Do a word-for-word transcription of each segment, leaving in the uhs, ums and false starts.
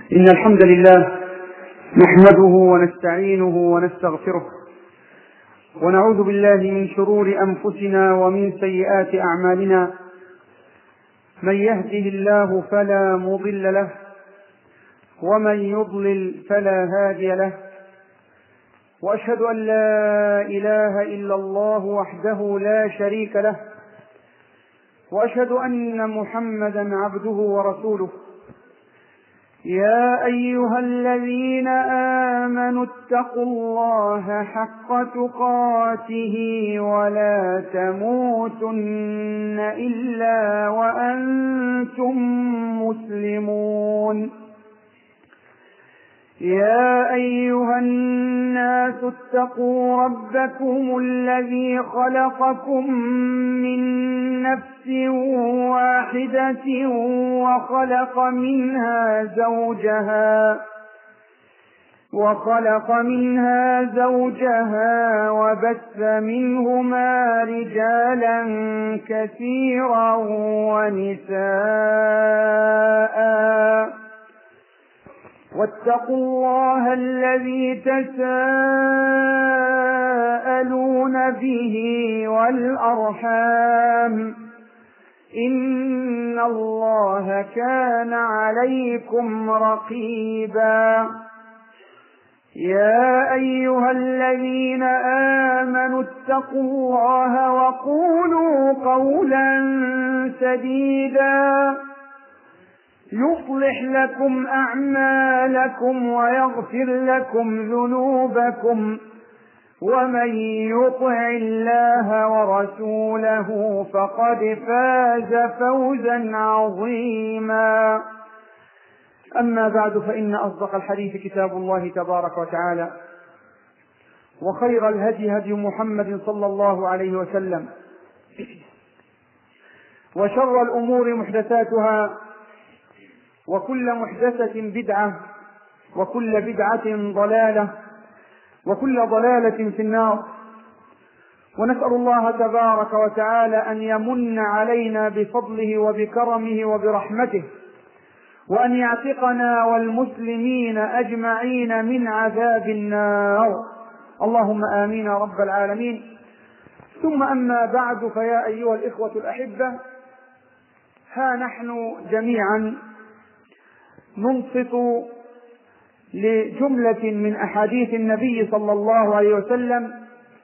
إن الحمد لله نحمده ونستعينه ونستغفره ونعوذ بالله من شرور أنفسنا ومن سيئات أعمالنا. من يهده الله فلا مضل له ومن يضلل فلا هادي له، وأشهد أن لا إله إلا الله وحده لا شريك له، وأشهد أن محمدا عبده ورسوله. يا أيها الذين آمنوا اتقوا الله حق تقاته ولا تموتن إلا وأنتم مسلمون. يا أيها الناس اتقوا ربكم الذي خلقكم من نفس واحدة وخلق منها زوجها وخلق منها زوجها وبث منهما رجالا كثيرا ونساء، واتقوا الله الذي تساءلون به والأرحام، إن الله كان عليكم رقيبا. يا أيها الذين آمنوا اتقوا الله وقولوا قولا سديدا يصلح لكم أعمالكم ويغفر لكم ذنوبكم، ومن يطع الله ورسوله فقد فاز فوزا عظيما. أما بعد، فإن أصدق الحديث كتاب الله تبارك وتعالى، وخير الهدي هدي محمد صلى الله عليه وسلم، وشر الأمور محدثاتها، وكل محدثة بدعة، وكل بدعة ضلالة، وكل ضلالة في النار. ونسأل الله تبارك وتعالى أن يمن علينا بفضله وبكرمه وبرحمته، وأن يعتقنا والمسلمين أجمعين من عذاب النار، اللهم آمين رب العالمين. ثم أما بعد، فيا أيها الإخوة الأحبة، ها نحن جميعا ننصت لجملة من أحاديث النبي صلى الله عليه وسلم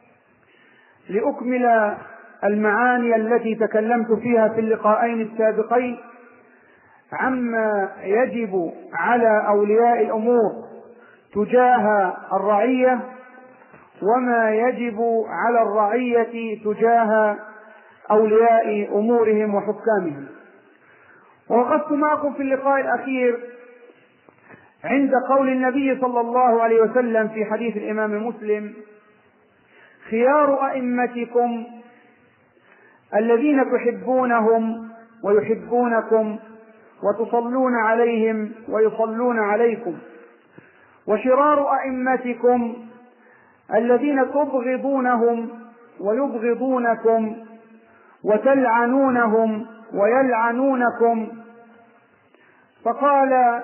لأكمل المعاني التي تكلمت فيها في اللقاءين السابقين عما يجب على أولياء الأمور تجاه الرعية، وما يجب على الرعية تجاه أولياء أمورهم وحكامهم. ووقفت معكم في اللقاء الأخير عند قول النبي صلى الله عليه وسلم في حديث الإمام مسلم: خيار أئمتكم الذين تحبونهم ويحبونكم وتصلون عليهم ويصلون عليكم، وشرار أئمتكم الذين تبغضونهم ويبغضونكم وتلعنونهم ويلعنونكم. فقال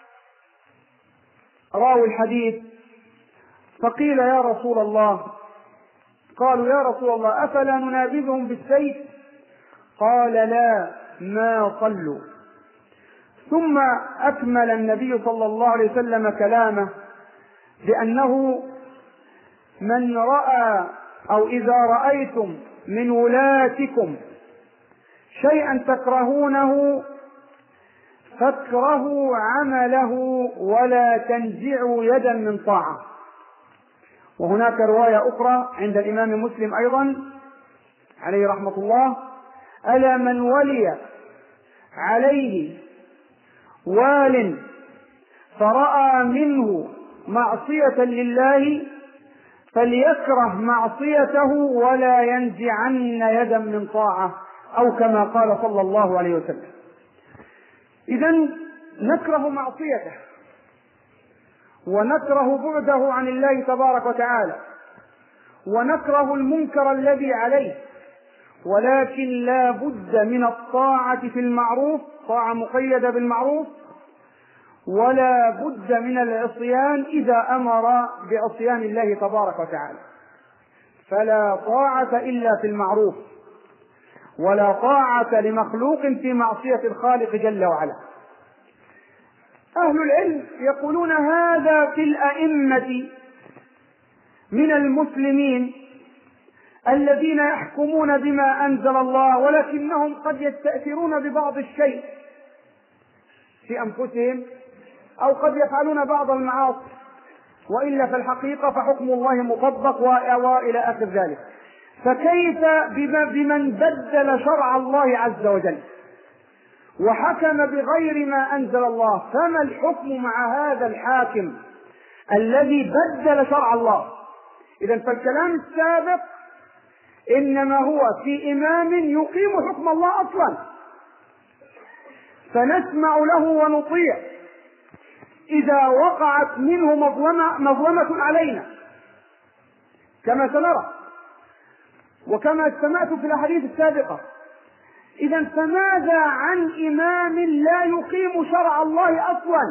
راوي الحديث: فقيل يا رسول الله، قالوا يا رسول الله أفلا ننابذهم بالسيف؟ قال لا، ما صلوا. ثم أكمل النبي صلى الله عليه وسلم كلامه بأنه من رأى أو إذا رأيتم من ولاتكم شيئا تكرهونه فاكرهوا عمله ولا تنزعوا يدا من طاعة. وهناك رواية أخرى عند الإمام مسلم أيضا عليه رحمة الله: ألا من ولي عليه وال فرأى منه معصية لله فليكره معصيته ولا ينزعن يدا من طاعة، أو كما قال صلى الله عليه وسلم. إذن نكره معصيته ونكره بعده عن الله تبارك وتعالى، ونكره المنكر الذي عليه، ولكن لا بد من الطاعة في المعروف، طاعة مقيدة بالمعروف، ولا بد من العصيان إذا أمر بعصيان الله تبارك وتعالى. فلا طاعة إلا في المعروف، ولا طاعة لمخلوق في معصية الخالق جل وعلا. أهل العلم يقولون هذا في الأئمة من المسلمين الذين يحكمون بما أنزل الله، ولكنهم قد يستأثرون ببعض الشيء في أنفسهم، أو قد يفعلون بعض المعاصي، وإلا فالحقيقة فحكم الله مطبق وإلى آخر ذلك. فكيف بمن بدل شرع الله عز وجل وحكم بغير ما أنزل الله؟ فما الحكم مع هذا الحاكم الذي بدل شرع الله؟ إذن فالكلام السابق إنما هو في إمام يقيم حكم الله أصلا، فنسمع له ونطيع إذا وقعت منه مظلمة, مظلمة علينا كما سنرى وكما سمعت في الأحاديث السابقة. إذن فماذا عن إمام لا يقيم شرع الله أصلا؟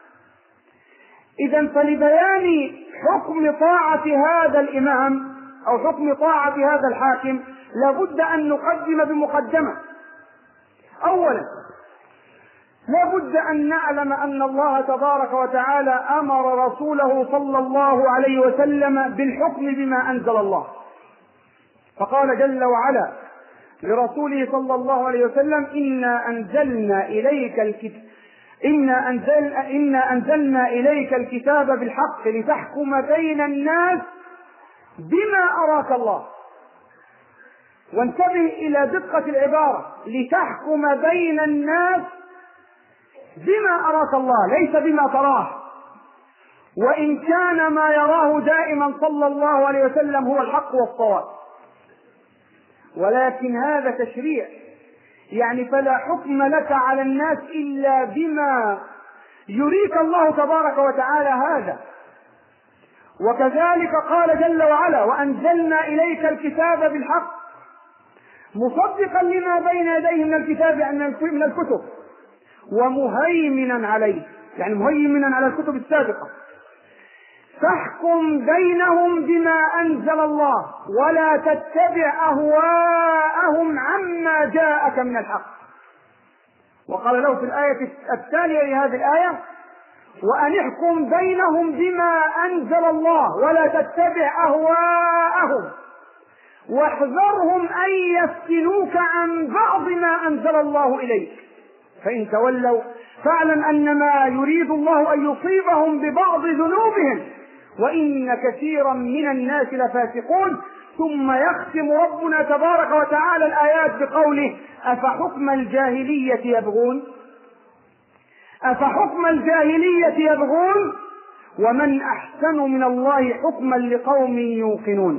إذن فلبيان حكم طاعة هذا الإمام أو حكم طاعة هذا الحاكم لابد أن نقدم بمقدمة. أولا لابد أن نعلم أن الله تبارك وتعالى أمر رسوله صلى الله عليه وسلم بالحكم بما أنزل الله، فقال جل وعلا لرسوله صلى الله عليه وسلم: إنا أنزلنا إليك الكتاب إنا, أنزل إنا أنزلنا إليك الكتاب بالحق لتحكم بين الناس بما أراك الله. وانتبه إلى دقة العبارة: لتحكم بين الناس بما أراك الله، ليس بما تراه، وإن كان ما يراه دائما صلى الله عليه وسلم هو الحق والصواب، ولكن هذا تشريع، يعني فلا حكم لك على الناس إلا بما يريك الله تبارك وتعالى هذا. وكذلك قال جل وعلا: وأنزلنا إليك الكتاب بالحق مصدقا لما بين يديه من الكتاب من الكتب ومهيمنا عليه، يعني مهيمنا على الكتب السابقة. فاحكم بينهم بما أنزل الله ولا تتبع أهواءهم عما جاءك من الحق. وقال له في الآية التالية لهذه الآية: وأن احكم بينهم بما أنزل الله ولا تتبع أهواءهم واحذرهم أن يفتنوك عن بعض ما أنزل الله إليك، فإن تولوا فاعلم أنما يريد الله أن يصيبهم ببعض ذنوبهم وإن كثيرا من الناس لفاسقون. ثم يختم ربنا تبارك وتعالى الآيات بقوله: أفحكم الجاهلية يبغون أفحكم الجاهلية يبغون ومن أحسن من الله حكما لقوم يوقنون.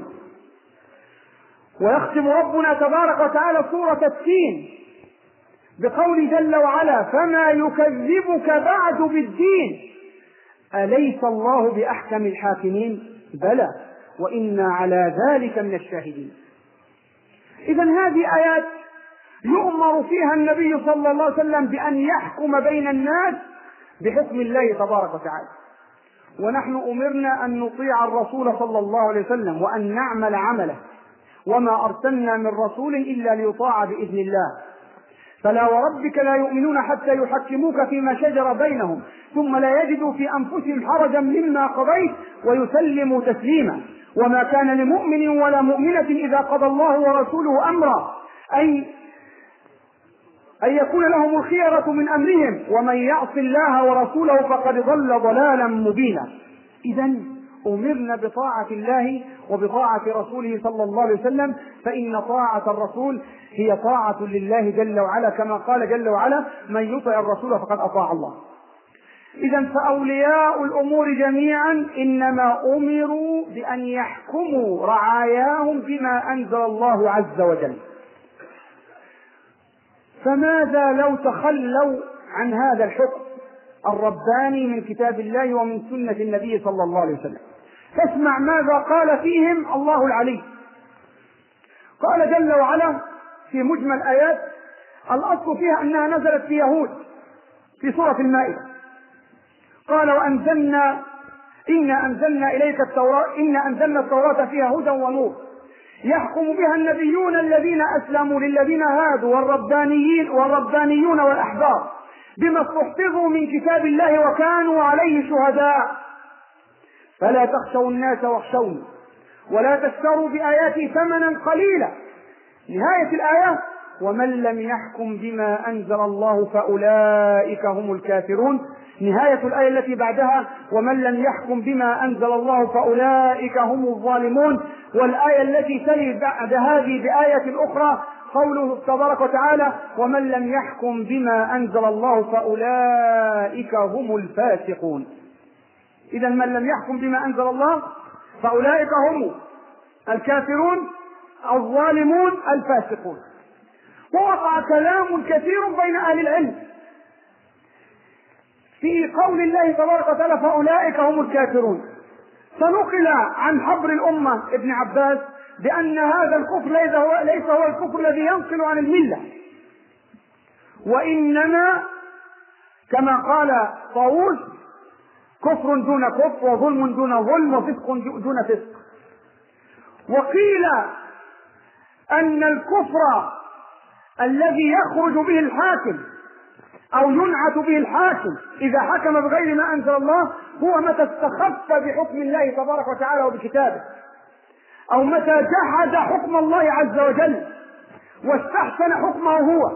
ويختم ربنا تبارك وتعالى سورة التين بقول جل وعلا: فما يكذبك بعد بالدين أليس الله بأحكم الحاكمين بلى وإنا على ذلك من الشاهدين. إذن هذه آيات يؤمر فيها النبي صلى الله عليه وسلم بأن يحكم بين الناس بحكم الله تبارك وتعالى، ونحن أمرنا أن نطيع الرسول صلى الله عليه وسلم وأن نعمل عمله، وما أرسلنا من رسول إلا ليطاع بإذن الله. فلا وربك لا يؤمنون حتى يحكموك فيما شجر بينهم ثم لا يجدوا في أنفسهم حرجا مما قضيت ويسلموا تسليما. وما كان لمؤمن ولا مؤمنة إذا قضى الله ورسوله أمرا أي أن يكون لهم الخيرة من أمرهم ومن يعص الله ورسوله فقد ضل ضلالا مبينا. إذن أمرنا بطاعة الله وبطاعة رسوله صلى الله عليه وسلم، فإن طاعة الرسول هي طاعة لله جل وعلا، كما قال جل وعلا: من يطع الرسول فقد أطاع الله. إذن فأولياء الأمور جميعا إنما أمروا بأن يحكموا رعاياهم بما أنزل الله عز وجل. فماذا لو تخلوا عن هذا الحكم الرباني من كتاب الله ومن سنة النبي صلى الله عليه وسلم؟ فاسمع ماذا قال فيهم الله العلي. قال جل وعلا في مجمل آيات الأصل فيها أنها نزلت في يهود في سورة المائدة: قال وأنزلنا إنا أنزلنا إليك التوراة إنا أنزلنا التوراة فيها هدى ونور يحكم بها النبيون الذين أسلموا للذين هادوا والربانيين والربانيون والأحبار بما استحفظوا من كتاب الله وكانوا عليه شهداء فلا تخشوا الناس واخشوني ولا تشتروا بآياتي ثمنا قليلا. نهاية الآية ومن لم يحكم بما أنزل الله فأولئك هم الكافرون. نهاية الآية التي بعدها ومن لم يحكم بما أنزل الله فأولئك هم الظالمون. والآية التي تلي بعد هذه بآية أخرى قوله تبارك وتعالى ومن لم يحكم بما أنزل الله فأولئك هم الفاسقون. إذا من لم يحكم بما أنزل الله فأولئك هم الكافرون الظالمون الفاسقون. ووقع كلام كثير بين أهل العلم في قول الله تبارك وتعالى فأولئك هم الكافرون. فنقل عن حبر الأمة ابن عباس بأن هذا الكفر ليس هو, ليس هو الكفر الذي ينقل عن الملة، وإنما كما قال طاووس كفر دون كفر وظلم دون ظلم وفسق دون فسق. وقيل أن الكفر الذي يخرج به الحاكم أو ينعت به الحاكم إذا حكم بغير ما أنزل الله هو متى استخف بحكم الله تبارك وتعالى وبكتابه، أو متى جحد حكم الله عز وجل واستحسن حكمه هو،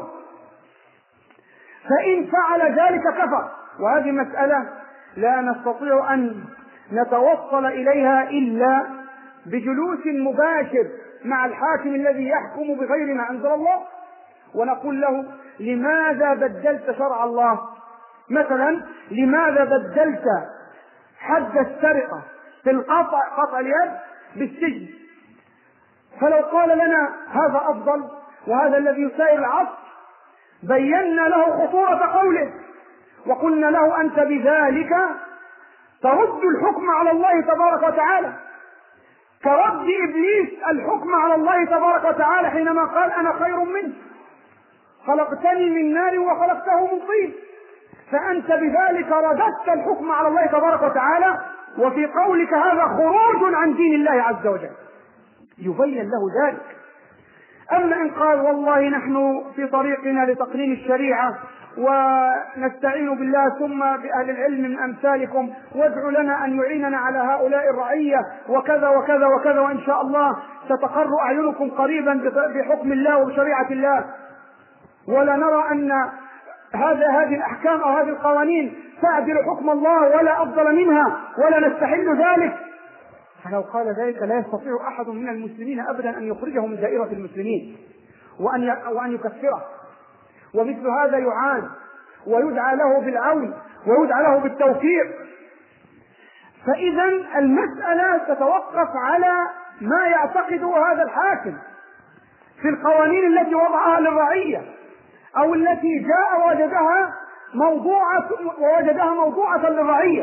فإن فعل ذلك كفر. وهذه مسألة لا نستطيع أن نتوصل إليها إلا بجلوس مباشر مع الحاكم الذي يحكم بغير ما أنزل الله، ونقول له لماذا بدلت شرع الله؟ مثلا لماذا بدلت حد السرقة في القطع قطع اليد بالسجن؟ فلو قال لنا هذا أفضل وهذا الذي يسائر العصر بينا له خطورة قوله وقلنا له أنت بذلك ترد الحكم على الله تبارك وتعالى كرد إبليس الحكم على الله تبارك وتعالى حينما قال أنا خير منه خلقتني من نار وخلقته من طين، فأنت بذلك رددت الحكم على الله تبارك وتعالى، وفي قولك هذا خروج عن دين الله عز وجل يبين له ذلك. أما إن قال والله نحن في طريقنا لتقنين الشريعة ونستعين بالله ثم بأهل العلم من أمثالكم وادعوا لنا أن يعيننا على هؤلاء الرعية وكذا وكذا وكذا وإن شاء الله ستقر أعينكم قريبا بحكم الله وبشريعة الله، ولا نرى أن هذا هذه الأحكام أو هذه القوانين تعدل حكم الله ولا أفضل منها ولا نستحل ذلك. فلو قال ذلك لا يستطيع أحد من المسلمين أبدا أن يخرجه من دائرة المسلمين وأن وأن يكفره، ومثل هذا يعان ويدعى له بالعون ويدعى له بالتوفيق. فإذا المسألة تتوقف على ما يعتقده هذا الحاكم في القوانين التي وضعها للرعية أو التي جاء ووجدها موضوعة ووجدها موضوعة للرعية.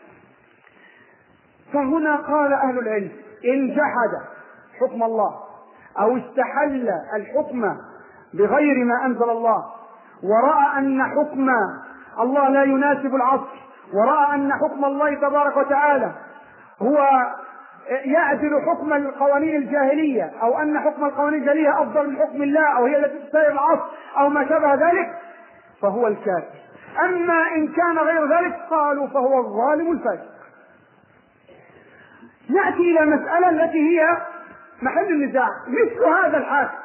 فهنا قال أهل العلم إن جحد حكم الله أو استحل الحكم بغير ما أنزل الله ورأى أن حكم الله لا يناسب العصر ورأى أن حكم الله تبارك وتعالى هو يعدل حكم القوانين الجاهلية أو أن حكم القوانين الجاهلية أفضل من حكم الله أو هي التي تسير العصر أو ما شابه ذلك فهو الكافر. أما إن كان غير ذلك قالوا فهو الظالم الفاسق. نأتي إلى المسألة التي هي محل النزاع. مثل هذا الحاكم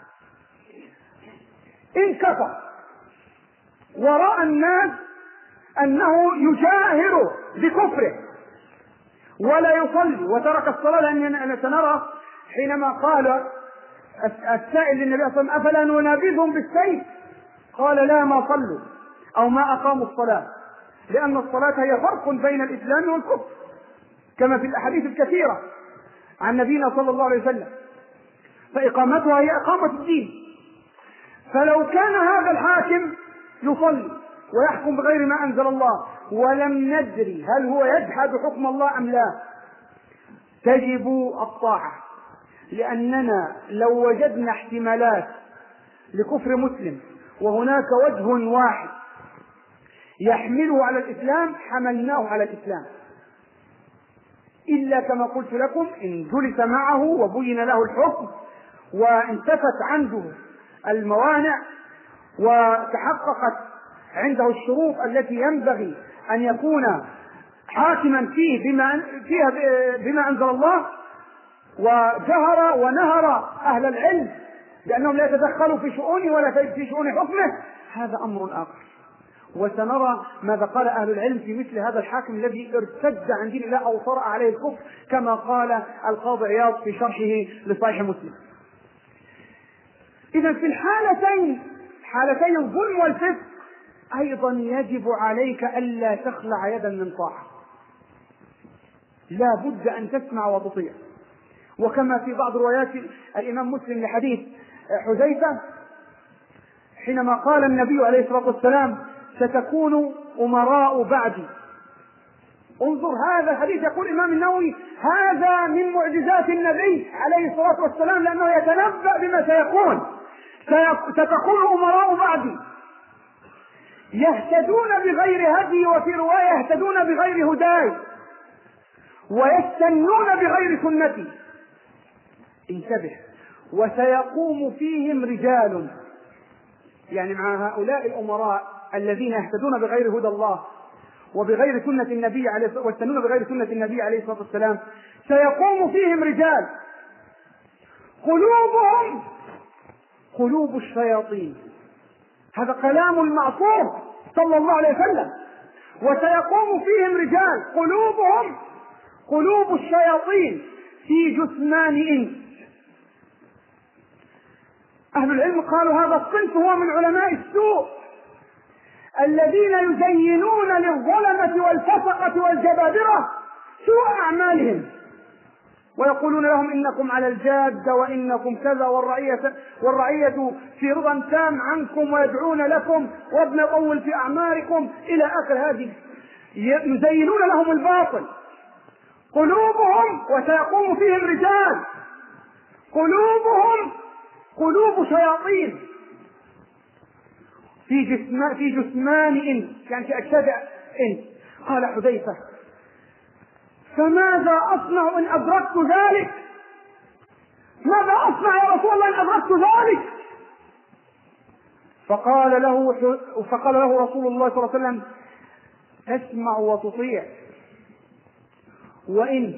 إن كفر ورأى الناس أنه يجاهر بكفره ولا يصلي وترك الصلاة، لأننا سنرى حينما قال السائل للنبي صلى الله عليه وسلم أفلا ننابذهم بالسيف قال لا ما صلوا أو ما أقاموا الصلاة، لأن الصلاة هي فرق بين الإسلام والكفر كما في الأحاديث الكثيرة عن نبينا صلى الله عليه وسلم، فإقامتها هي إقامة الدين. فلو كان هذا الحاكم يصلي ويحكم بغير ما أنزل الله ولم ندري هل هو يجحد حكم الله أم لا تجب الطاعة، لأننا لو وجدنا احتمالات لكفر مسلم وهناك وجه واحد يحمله على الإسلام حملناه على الإسلام، إلا كما قلت لكم إن جلس معه وبين له الحكم وانتفت عنده الموانع وتحققت عنده الشروط التي ينبغي أن يكون حاكما فيه بما, فيها بما أنزل الله، وجهر ونهر أهل العلم لأنهم لا يتدخلوا في شؤونه ولا في شؤون حكمه، هذا أمر آخر. وسنرى ماذا قال أهل العلم في مثل هذا الحاكم الذي ارتد عن دين الله أو طرأ عليه الكفر، كما قال القاضي عياض في شرحه لصحيح مسلم. إذا في الحالتين، حالتين الظلم والفسق، أيضا يجب عليك ألا تخلع يدا من طاعة، لا بد أن تسمع وتطيع. وكما في بعض روايات الإمام مسلم لحديث حذيفة حينما قال النبي عليه الصلاة والسلام ستكون أمراء بعدي. انظر هذا الحديث، يقول الإمام النووي هذا من معجزات النبي عليه الصلاة والسلام، لأنه يتنبأ بما سيكون. ستكون أمراء بعدي يهتدون بغير هدي، وفي رواية يهتدون بغير هداي، ويستنون بغير سنتي. انتبه، وسيقوم فيهم رجال، يعني مع هؤلاء الأمراء الذين يهتدون بغير هدى الله وبغير سنة النبي عليه ويستنون بغير سنة النبي عليه الصلاة والسلام، سيقوم فيهم رجال قلوبهم قلوب الشياطين. هذا كلام المعصوم صلى الله عليه وسلم. وسيقوم فيهم رجال قلوبهم قلوب الشياطين في جثمان إنس. أهل العلم قالوا هذا الصنف هو من علماء السوء الذين يزينون للظلمة والفسقة والجبابرة سوء أعمالهم، ويقولون لهم إنكم على الجادة وإنكم كذا، والرعية, والرعية في رضا تام عنكم ويدعون لكم وابن طول في أعماركم إلى آخر هذه. يزينون لهم الباطل. قلوبهم وسيقوم فيهم رجال قلوبهم قلوب شياطين في جسمان في جثمان إنس، يعني في أجساد إنس. قال حذيفة فماذا أصنع إن أدركت ذلك؟ ماذا أصنع يا رسول الله إن أدركت ذلك؟ فقال له فقال له رسول الله صلى الله عليه وسلم تسمع وتطيع، وإن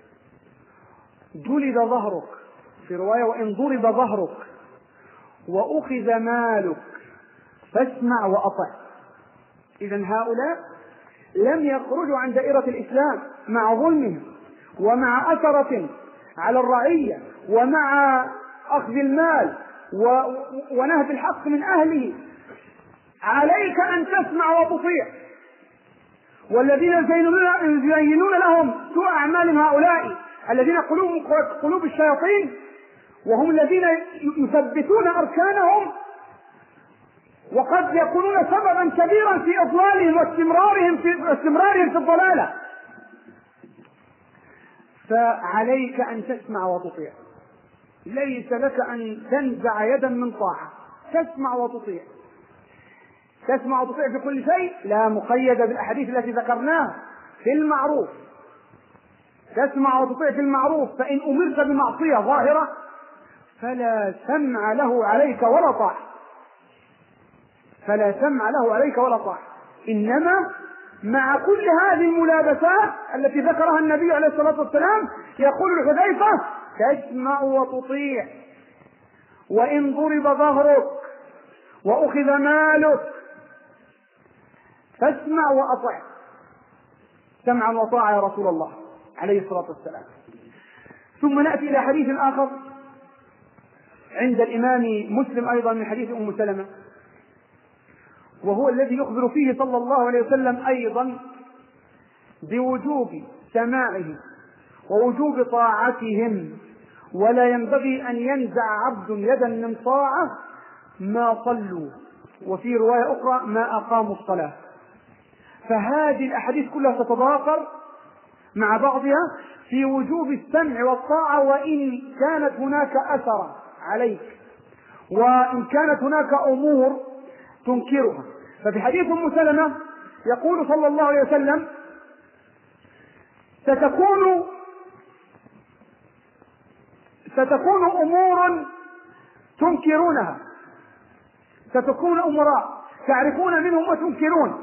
جلد ظهرك، في رواية وإن ضرب ظهرك وأخذ مالك فاسمع وأطع. إذن هؤلاء لم يخرجوا عن دائرة الإسلام مع ظلمهم ومع أثرة على الرعية ومع أخذ المال ونهب الحق من أهله. عليك أن تسمع وتطيع. والذين يزينون لهم سوء أعمالهم هؤلاء الذين قلوب قلوب الشياطين، وهم الذين يثبتون أركانهم وقد يكونون سببا كبيرا في إضلالهم واستمرارهم في استمرارهم في الضلالة. فعليك أن تسمع وتطيع، ليس لك أن تنزع يدا من طاعة، تسمع وتطيع. تسمع وتطيع في كل شيء، لا مقيدة بالأحاديث التي ذكرناها. في المعروف تسمع وتطيع في المعروف، فإن أمرت بمعصية ظاهرة فلا سمع له عليك ولا طاعة، فلا سمع له عليك ولا طاعة. إنما مع كل هذه الملابسات التي ذكرها النبي عليه الصلاة والسلام يقول لحذيفة تسمع وتطيع، وإن ضرب ظهرك وأخذ مالك فاسمع وأطع. سمعا وطاعة يا رسول الله عليه الصلاة والسلام. ثم نأتي إلى حديث آخر عند الإمام مسلم أيضا من حديث أم سلمة، وهو الذي يخبر فيه صلى الله عليه وسلم أيضا بوجوب سماعه ووجوب طاعتهم، ولا ينبغي أن ينزع عبد يدا من طاعة ما صلوا، وفي رواية أخرى ما أقاموا الصلاة. فهذه الأحاديث كلها تتضافر مع بعضها في وجوب السمع والطاعة، وإن كانت هناك أثر عليك وإن كانت هناك أمور تنكرها. ففي حديث أم سلمة يقول صلى الله عليه وسلم: ستكون ستكون أمور تنكرونها، ستكون أمراء تعرفون منهم وتنكرون.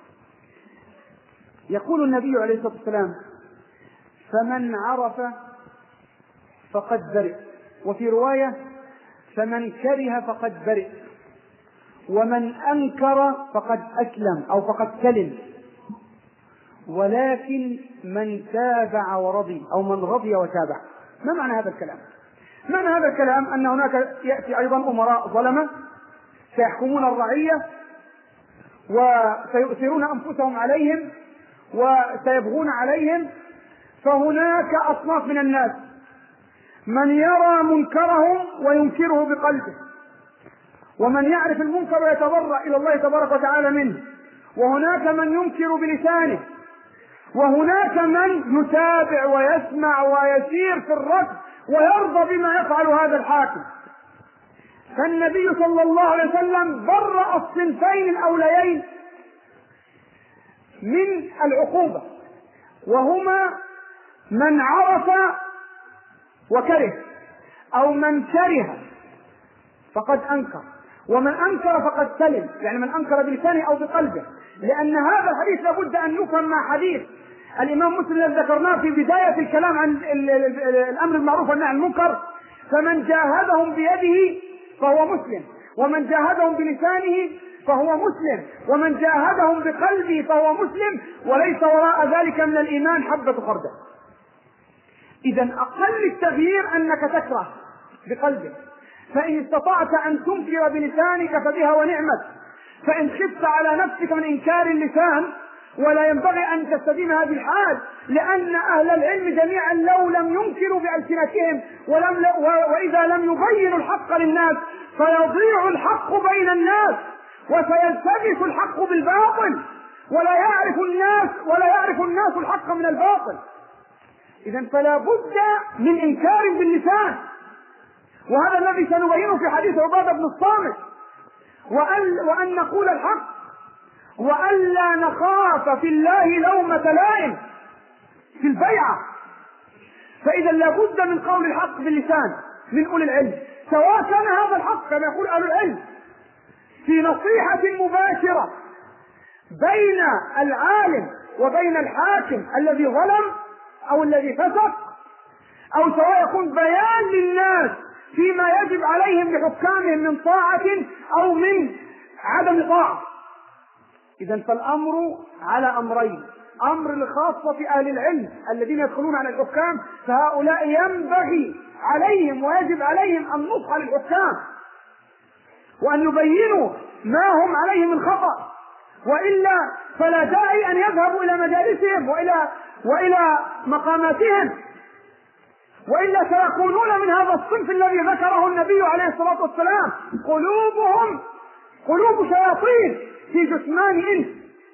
يقول النبي عليه الصلاة والسلام: فمن عرف فقد برئ، وفي رواية: فمن كره فقد برئ، ومن أنكر فقد أسلم أو فقد سلم، ولكن من تابع ورضي أو من رضي وتابع. ما معنى هذا الكلام؟ معنى هذا الكلام أن هناك يأتي أيضا أمراء ظلمة سيحكمون الرعية وسيؤثرون أنفسهم عليهم وسيبغون عليهم. فهناك أصناف من الناس: من يرى منكرهم وينكره بقلبه، ومن يعرف المنكر ويتضرع إلى الله تبارك وتعالى منه، وهناك من ينكر بلسانه، وهناك من يتابع ويسمع ويسير في الركب ويرضى بما يفعل هذا الحاكم. فالنبي صلى الله عليه وسلم برأ الصنفين الأوليين من العقوبة، وهما من عرف وكره، أو من كره فقد أنكر، ومن أنكر فقد سلم، يعني من أنكر بلسانه أو بقلبه. لأن هذا الحديث لابد أن يفهم مع حديث الإمام مسلم الذي ذكرناه في بداية الكلام عن الأمر بالمعروف والنهي عن المنكر: فمن جاهدهم بيده فهو مسلم، ومن جاهدهم بلسانه فهو مسلم، ومن جاهدهم بقلبه فهو مسلم، وليس وراء ذلك من الإيمان حبة خردل. إذا أقل التغيير أنك تكره بقلبك، فإن استطعت أن تنكر بلسانك فبها ونعمت، فإن خفت على نفسك من إنكار اللسان، ولا ينبغي أن تستديم هذه الحال، لأن أهل العلم جميعا لو لم ينكروا بألسنتهم ولم وإذا لم يبينوا الحق للناس فيضيع الحق بين الناس، وسيلتبس الحق بالباطل، ولا يعرف الناس ولا يعرف الناس الحق من الباطل. إذن فلا بد من إنكار باللسان، وهذا الذي سنبينه في حديث عبادة بن الصامت، وأن, وأن نقول الحق، وألا نخاف في الله لومة لائم في البيعة. فإذا لابد من قول الحق باللسان من أولي العلم، سواء كان هذا الحق كما يقول أهل العلم في نصيحة مباشرة بين العالم وبين الحاكم الذي ظلم أو الذي فسق، أو سواء يكون بيان للناس فيما يجب عليهم لحكامهم من طاعة أو من عدم طاعة. إذن فالأمر على أمرين: أمر لخاصة أهل العلم الذين يدخلون على الحكام، فهؤلاء ينبغي عليهم ويجب عليهم النصح للحكام وأن يبينوا ما هم عليه من خطأ، وإلا فلا داعي أن يذهبوا إلى مجالسهم وإلى وإلى مقاماتهم، وإلا سيكونون من هذا الصنف الذي ذكره النبي عليه الصلاة والسلام: قلوبهم قلوب شياطين في جثمان إنس.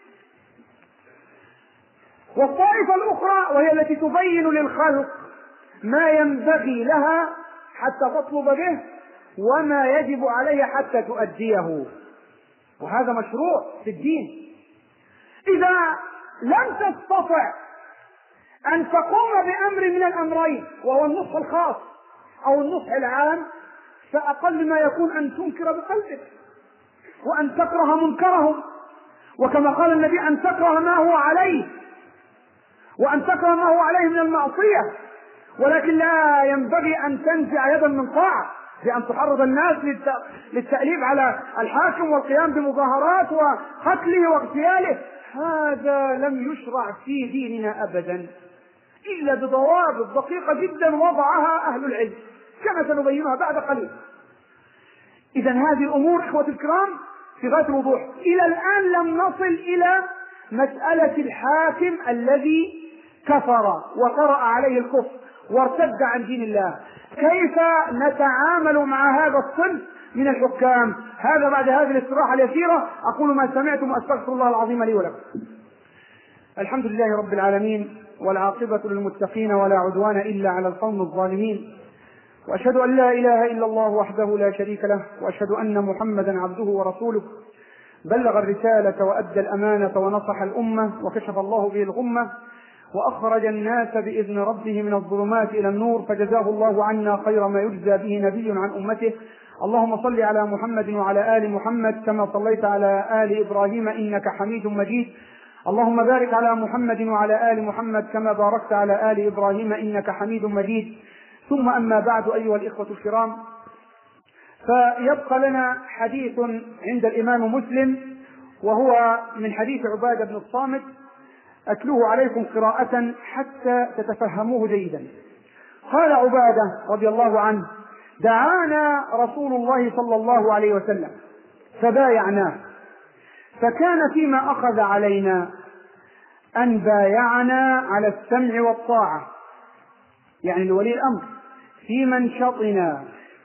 والطائفة الأخرى وهي التي تبين للخلق ما ينبغي لها حتى تطلب به، وما يجب عليها حتى تؤديه، وهذا مشروع في الدين. إذا لم تستطع أن تقوم بأمر من الأمرين، وهو النصح الخاص أو النصح العام، فأقل ما يكون أن تنكر بقلبك، وأن تكره منكرهم، وكما قال النبي: أن تكره ما هو عليه، وأن تكره ما هو عليه من المعصية. ولكن لا ينبغي أن تنزع يدا من طاعة بأن تحرض الناس للتأليب على الحاكم والقيام بمظاهرات وقتله واغتياله. هذا لم يشرع في ديننا أبدا إلا بضوابط دقيقة جدا وضعها أهل العلم كما سنبينها بعد قليل. إذن هذه الأمور إخوة الكرام في غاية الوضوح. إلى الآن لم نصل إلى مسألة الحاكم الذي كفر وقرأ عليه الكفر وارتد عن دين الله. كيف نتعامل مع هذا الصنف من الحكام؟ هذا بعد هذه الاستراحة اليسيرة أقول ما سمعتم وأستغفر الله العظيم لي ولكم. الحمد لله رب العالمين، والعاقبة للمتقين، ولا عدوان إلا على القوم الظالمين، وأشهد أن لا إله إلا الله وحده لا شريك له، وأشهد أن محمدا عبده ورسوله. بلغ الرسالة وأدى الأمانة ونصح الأمة وكشف الله به الغمة وأخرج الناس بإذن ربه من الظلمات إلى النور، فجزاه الله عنا خير ما يجزى به نبي عن أمته. اللهم صل على محمد وعلى آل محمد كما صليت على آل إبراهيم إنك حميد مجيد. اللهم بارك على محمد وعلى آل محمد كما باركت على آل إبراهيم إنك حميد مجيد. ثم أما بعد، أيها الإخوة الكرام، فيبقى لنا حديث عند الإمام مسلم، وهو من حديث عبادة بن الصامت، أتلوه عليكم قراءة حتى تتفهموه جيدا. قال عبادة رضي الله عنه: دعانا رسول الله صلى الله عليه وسلم فبايعناه، فكان فيما أخذ علينا أن بايعنا على السمع والطاعة، يعني لولي الأمر، في منشطنا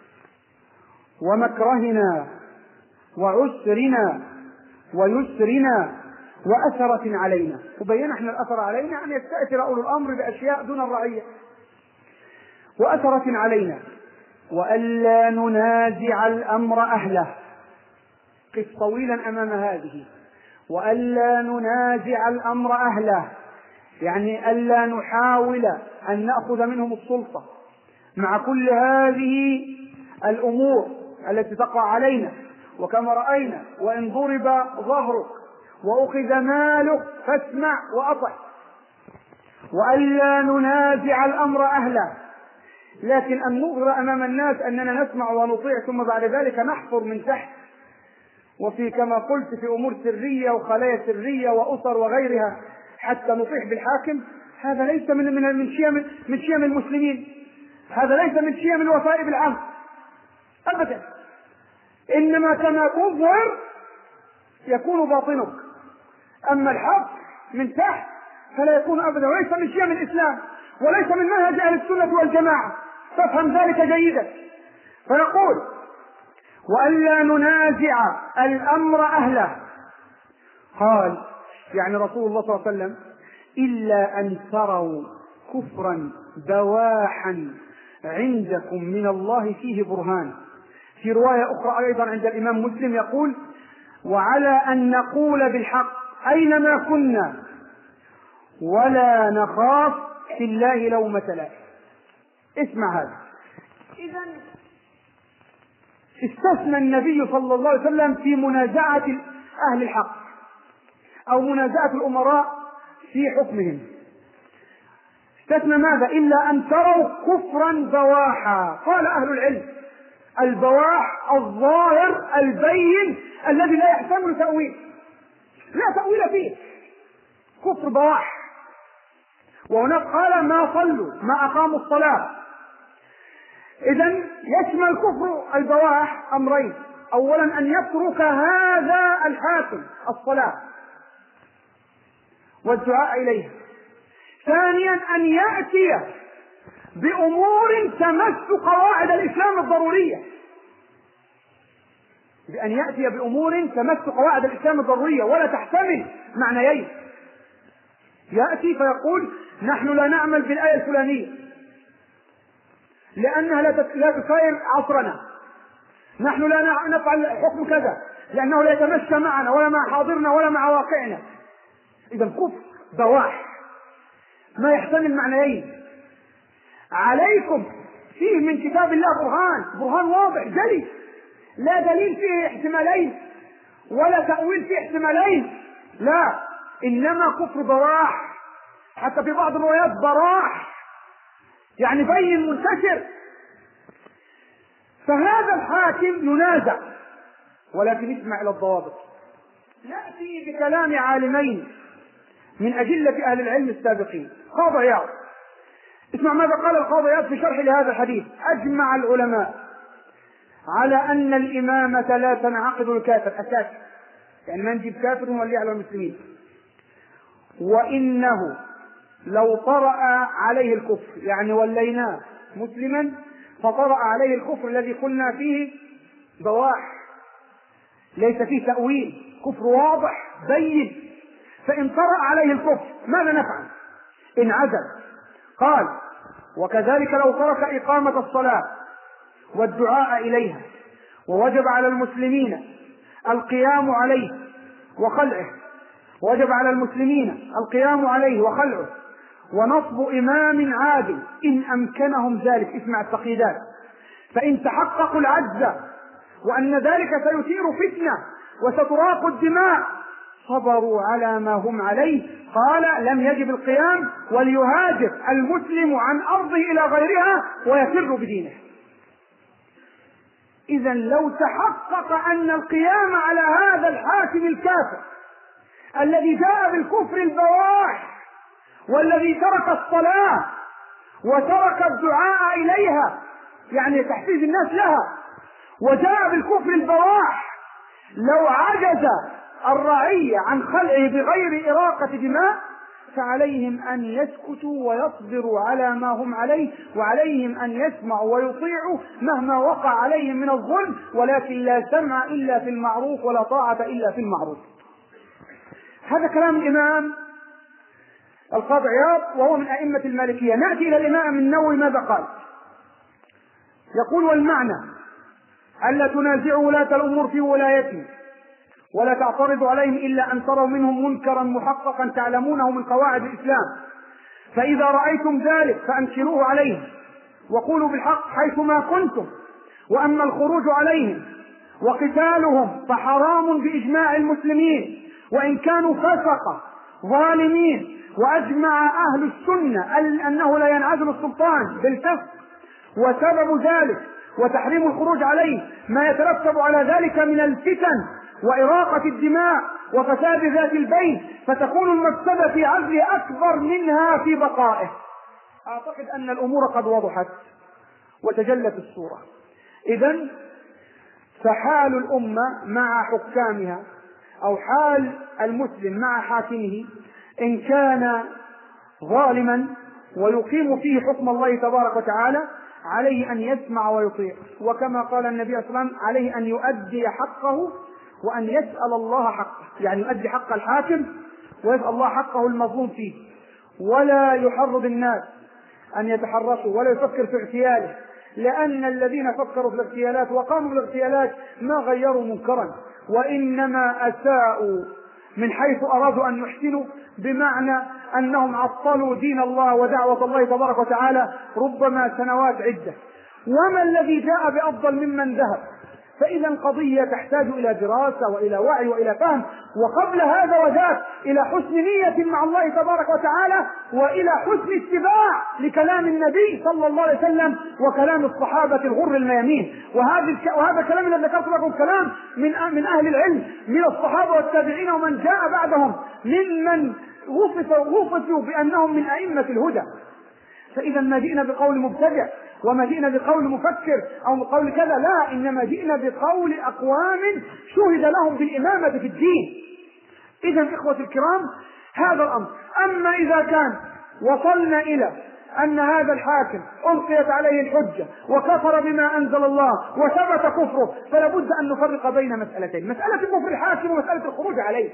ومكرهنا وعسرنا ويسرنا وأثرة علينا. وبينا احنا الأثر علينا أن يستأثر أولو الأمر بأشياء دون الرعية. وأثرة علينا، وألا ننازع الأمر أهله. قف طويلا أمام هذه. وألا ننازع الأمر أهله، يعني ألا نحاول أن نأخذ منهم السلطة مع كل هذه الأمور التي تقع علينا. وكما رأينا: وإن ضرب ظهرك وأخذ مالك فاسمع وأطع. وألا ننازع الأمر أهله، لكن أن نظهر أمام الناس أننا نسمع ونطيع ثم بعد ذلك نحفر من تحت، وفي كما قلت في أمور سرية وخلايا سرية وأسر وغيرها حتى نطيح بالحاكم، هذا ليس من من من شيم من شيم المسلمين، هذا ليس من شيم الوفاء بالعهد أبدا. إنما كما تظهر يكون باطنك، أما الحق من تحت فلا يكون أبدا، وليس من شيم الإسلام وليس من منهج أهل السنة والجماعة. فافهم ذلك جيدا. فيقول: وألا ننازع الأمر أهله. قال يعني رسول الله صلى الله عليه وسلم: إلا أن تروا كفرا بواحا عندكم من الله فيه برهان. في رواية أخرى أيضا عند الإمام مسلم يقول: وعلى أن نقول بالحق أينما كنا ولا نخاف في الله لومة لائم. اسمع هذا. إذا استثنى النبي صلى الله عليه وسلم في منازعة أهل الحق أو منازعة الأمراء في حكمهم، استثنى ماذا؟ إلا أن تروا كفرا بواحا. قال أهل العلم: البواح الظاهر البين الذي لا يحتمل تأويل، لا تأويل فيه، كفر بواح. وهناك قال: ما صلوا ما أقاموا الصلاة. إذن يشمل كفر البواح أمرين: أولا أن يترك هذا الحاكم الصلاة والدعاء إليها، ثانيا أن يأتي بأمور تمس قواعد الإسلام الضرورية، بأن يأتي بأمور تمس قواعد الإسلام الضرورية ولا تحتمل معنيين. يأتي فيقول: نحن لا نعمل بالآية الفلانية لأنها لا تساير عصرنا، نحن لا نفعل حكم كذا لأنه لا يتمشى معنا ولا مع حاضرنا ولا مع واقعنا. إذا كفر بواح ما يحتمل معنيين. عليكم فيه من كتاب الله برهان، برهان واضح جلي، لا دليل فيه احتمالين ولا تأويل فيه احتمالين، لا، إنما كفر بواح. حتى في بعض الروايات براح، يعني بين منتشر. فهذا الحاكم ينازع، ولكن اسمع إلى الضوابط. نأتي بكلام عالمين من أجلة أهل العلم السابقين. قاضي عياض، اسمع ماذا قال القاضي عياض في شرح لهذا الحديث: أجمع العلماء على أن الإمامة لا تنعقد الكافر أساسا، يعني ما نجيب كافر ونوليه على المسلمين، وإنه لو طرأ عليه الكفر، يعني وليناه مسلما فطرأ عليه الكفر الذي قلنا فيه بواح ليس فيه تأويل، كفر واضح بين، فإن طرأ عليه الكفر ماذا نفعل؟ إن عزل. قال: وكذلك لو ترك إقامة الصلاة والدعاء إليها، ووجب على المسلمين القيام عليه وخلعه، وجب على المسلمين القيام عليه وخلعه، ونصب إمام عادل إن أمكنهم ذلك. اسمع التقييدات: فإن تحققوا العجز وأن ذلك سيثير فتنة وستراق الدماء صبروا على ما هم عليه. قال: لم يجب القيام، وليهاجر المسلم عن أرضه إلى غيرها ويفر بدينه. إذا لو تحقق أن القيام على هذا الحاكم الكافر الذي جاء بالكفر البواح، والذي ترك الصلاة وترك الدعاء إليها، يعني تحفيز الناس لها، وجاء بالكفر البواح، لو عجز الرعية عن خلعه بغير إراقة دماء فعليهم أن يسكتوا ويصبروا على ما هم عليه، وعليهم أن يسمعوا ويطيعوا مهما وقع عليهم من الظلم، ولكن لا سمع إلا في المعروف ولا طاعة إلا في المعروف. هذا كلام الإمام القاضي عياض وهو من أئمة المالكية. نأتي إلى الإمام النووي ماذا قال؟ يقول: والمعنى ألا تنازعوا ولاة الأمور في ولايته ولا تعترضوا عليهم إلا أن تروا منهم منكرا محققا تعلمونه من قواعد الإسلام، فإذا رأيتم ذلك فأنكروه عليهم وقولوا بالحق حيثما كنتم. وأما الخروج عليهم وقتالهم فحرام بإجماع المسلمين وإن كانوا فسقة ظالمين، وأجمع أهل السنة أنه لا ينعزل السلطان بالفسق، وسبب ذلك وتحريم الخروج عليه ما يترتب على ذلك من الفتن وإراقة الدماء وفساد ذات البين، فتكون المفسدة في عزله أكبر منها في بقائه. أعتقد أن الأمور قد وضحت وتجلت الصورة. إذن فحال الأمة مع حكامها أو حال المسلم مع حاكمه إن كان ظالما ويقيم فيه حكم الله تبارك وتعالى عليه أن يسمع ويطيع، وكما قال النبي صلى الله عليه وسلم عليه أن يؤدي حقه وأن يسأل الله حقه، يعني يؤدي حق الحاكم ويسأل الله حقه المظلوم فيه، ولا يحرض الناس أن يتحركوا ولا يفكر في اغتياله، لأن الذين فكروا في الاغتيالات وقاموا بالاغتيالات ما غيروا منكرا، وإنما أساءوا من حيث أرادوا أن يحسنوا، بمعنى أنهم عطلوا دين الله ودعوة الله تبارك وتعالى ربما سنوات عدة. وما الذي جاء بأفضل ممن ذهب؟ فإذا القضية تحتاج إلى دراسة وإلى وعي وإلى فهم، وقبل هذا وذاك إلى حسن نية مع الله تبارك وتعالى، وإلى حسن اتباع لكلام النبي صلى الله عليه وسلم وكلام الصحابة الغر الميامين. وهذا الكلام الذي ذكرت لكم كلام من من أهل العلم من الصحابة والتابعين ومن جاء بعدهم ممن وصفوا بأنهم من أئمة الهدى. فإذا ما جئنا بقول مبتدع وما جئنا بقول مفكر أو بقول كذا، لا، إنما جئنا بقول أقوام شهد لهم بالإمامة في الدين. إذن إخوة الكرام هذا الأمر. أما إذا كان وصلنا إلى أن هذا الحاكم ألقيت عليه الحجة وكفر بما أنزل الله وثبت كفره، فلا بد أن نفرق بين مسألتين: مسألة كفر الحاكم ومسألة الخروج عليه.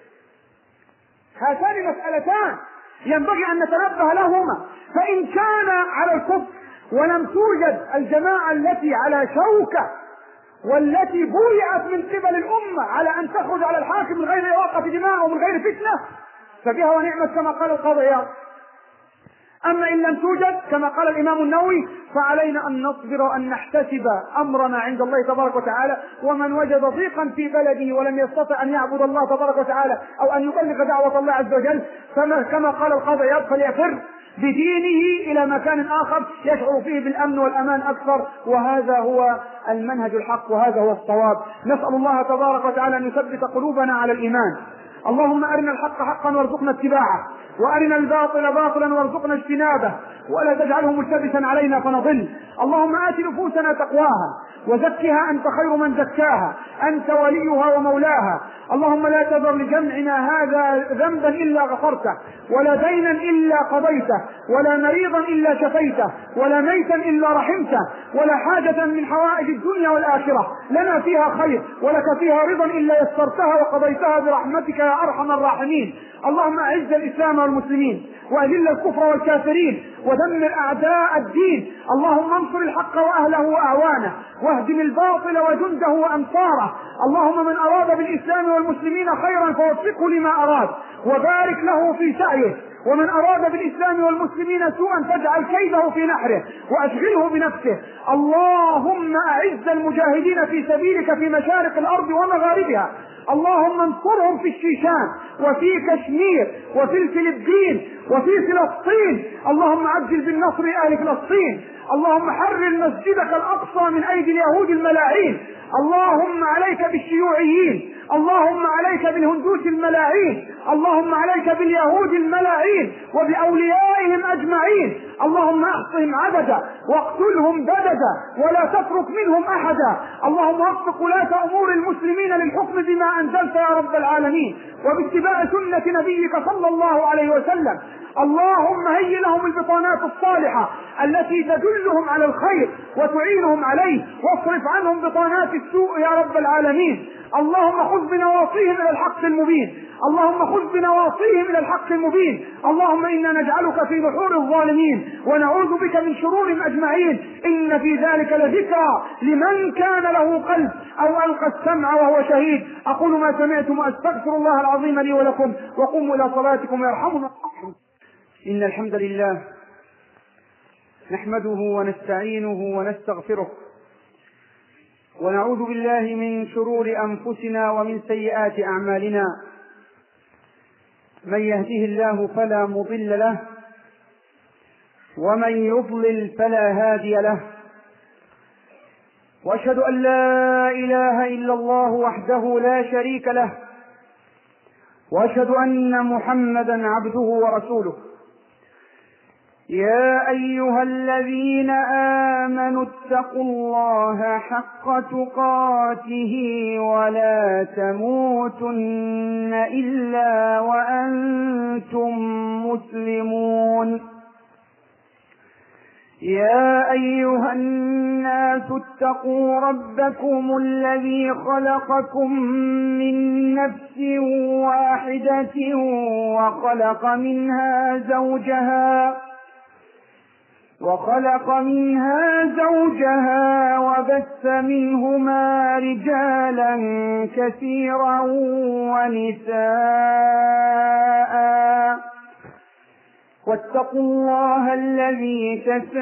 هاتان مسألتان ينبغي أن نتنبه لهما. فإن كان على الكفر ولم توجد الجماعة التي على شوكة والتي بويعت من قبل الأمة على أن تخرج على الحاكم من غير إراقة دماء ومن غير فتنة، فبها ونعمت كما قال القاضي عياض. أما إن لم توجد كما قال الإمام النووي فعلينا أن نصبر وأن نحتسب أمرنا عند الله تبارك وتعالى. ومن وجد ضيقا في بلده ولم يستطع أن يعبد الله تبارك وتعالى أو أن يبلغ دعوة الله عز وجل، كما قال القاضي عياض فليفر بدينه إلى مكان آخر يشعر فيه بالأمن والأمان أكثر، وهذا هو المنهج الحق وهذا هو الصواب. نسأل الله تبارك وتعالى أن يثبت قلوبنا على الإيمان. اللهم أرنا الحق حقا وارزقنا اتباعه، وأرنا الباطل باطلا وارزقنا اجتنابه، ولا تجعله ملتبسا علينا فنضل. اللهم آت نفوسنا تقواها وزكها أنت خير من زكاها، أنت وليها ومولاها. اللهم لا تذر لجمعنا هذا ذنبا إلا غفرته ولا دينا إلا قضيته ولا مريضا إلا شفيته، ولا ميتا إلا رحمته، ولا حاجة من حوائج الدنيا والآخرة لنا فيها خير ولك فيها رضا إلا يسرتها وقضيتها برحمتك يا أرحم الراحمين. اللهم أعز الإسلام والمسلمين، وأذل الكفر والكافرين، ودمر أعداء الدين. اللهم انصر الحق وأهله وأعوانه، واهدم الباطل وجنده وأنصاره. اللهم من أراد بالإسلام والمسلمين خيرا فوفقه لما أراد، وبارك له في سعيه، ومن أراد بالإسلام والمسلمين سوءا فاجعل كيده في نحره وأشغله بنفسه. اللهم أعز المجاهدين في سبيلك في مشارق الأرض ومغاربها. اللهم انصرهم في الشيشان وفي كشمير وفي الفلبين وفي فلسطين. اللهم عجل بالنصر لأهل فلسطين. اللهم حرر مسجدك الأقصى من أيدي اليهود الملاعين. اللهم عليك بالشيوعيين، اللهم عليك بالهندوس الملاعين، اللهم عليك باليهود الملاعين وبأوليائهم أجمعين. اللهم احصهم عددا واقتلهم بددا ولا تترك منهم أحدا. اللهم وفق ولاة أمور المسلمين للحكم بما أنزلت يا رب العالمين وباتباع سنة نبيك صلى الله عليه وسلم. اللهم هيئ لهم البطانات الصالحة التي تدلهم على الخير وتعينهم عليه، واصرف عنهم بطانات السوء يا رب العالمين. اللهم خذ بنواصيهم إلى الحق المبين، اللهم خذ بنواصيهم إلى الحق المبين. اللهم إنا نجعلك في نحور الظالمين ونعوذ بك من شرورهم أجمعين. إن في ذلك لذكرى لمن كان له قلب أو ألقى السمع وهو شهيد. أقول ما سمعتم وأستغفر الله العظيم لي ولكم، وقوموا إلى صلاتكم يرحمنا. إن الحمد لله نحمده ونستعينه ونستغفره، ونعوذ بالله من شرور أنفسنا ومن سيئات أعمالنا. من يهده الله فلا مضل له، ومن يضلل فلا هادي له. وأشهد أن لا إله إلا الله وحده لا شريك له، وأشهد أن محمدا عبده ورسوله. يا أيها الذين آمنوا اتقوا الله حق تقاته ولا تموتن إلا وأنتم مسلمون. يا أيها الناس اتقوا ربكم الذي خلقكم من نفس واحدة وخلق منها زوجها وخلق منها زوجها وبث منهما رجالا كثيرا ونساء، واتقوا الله الذي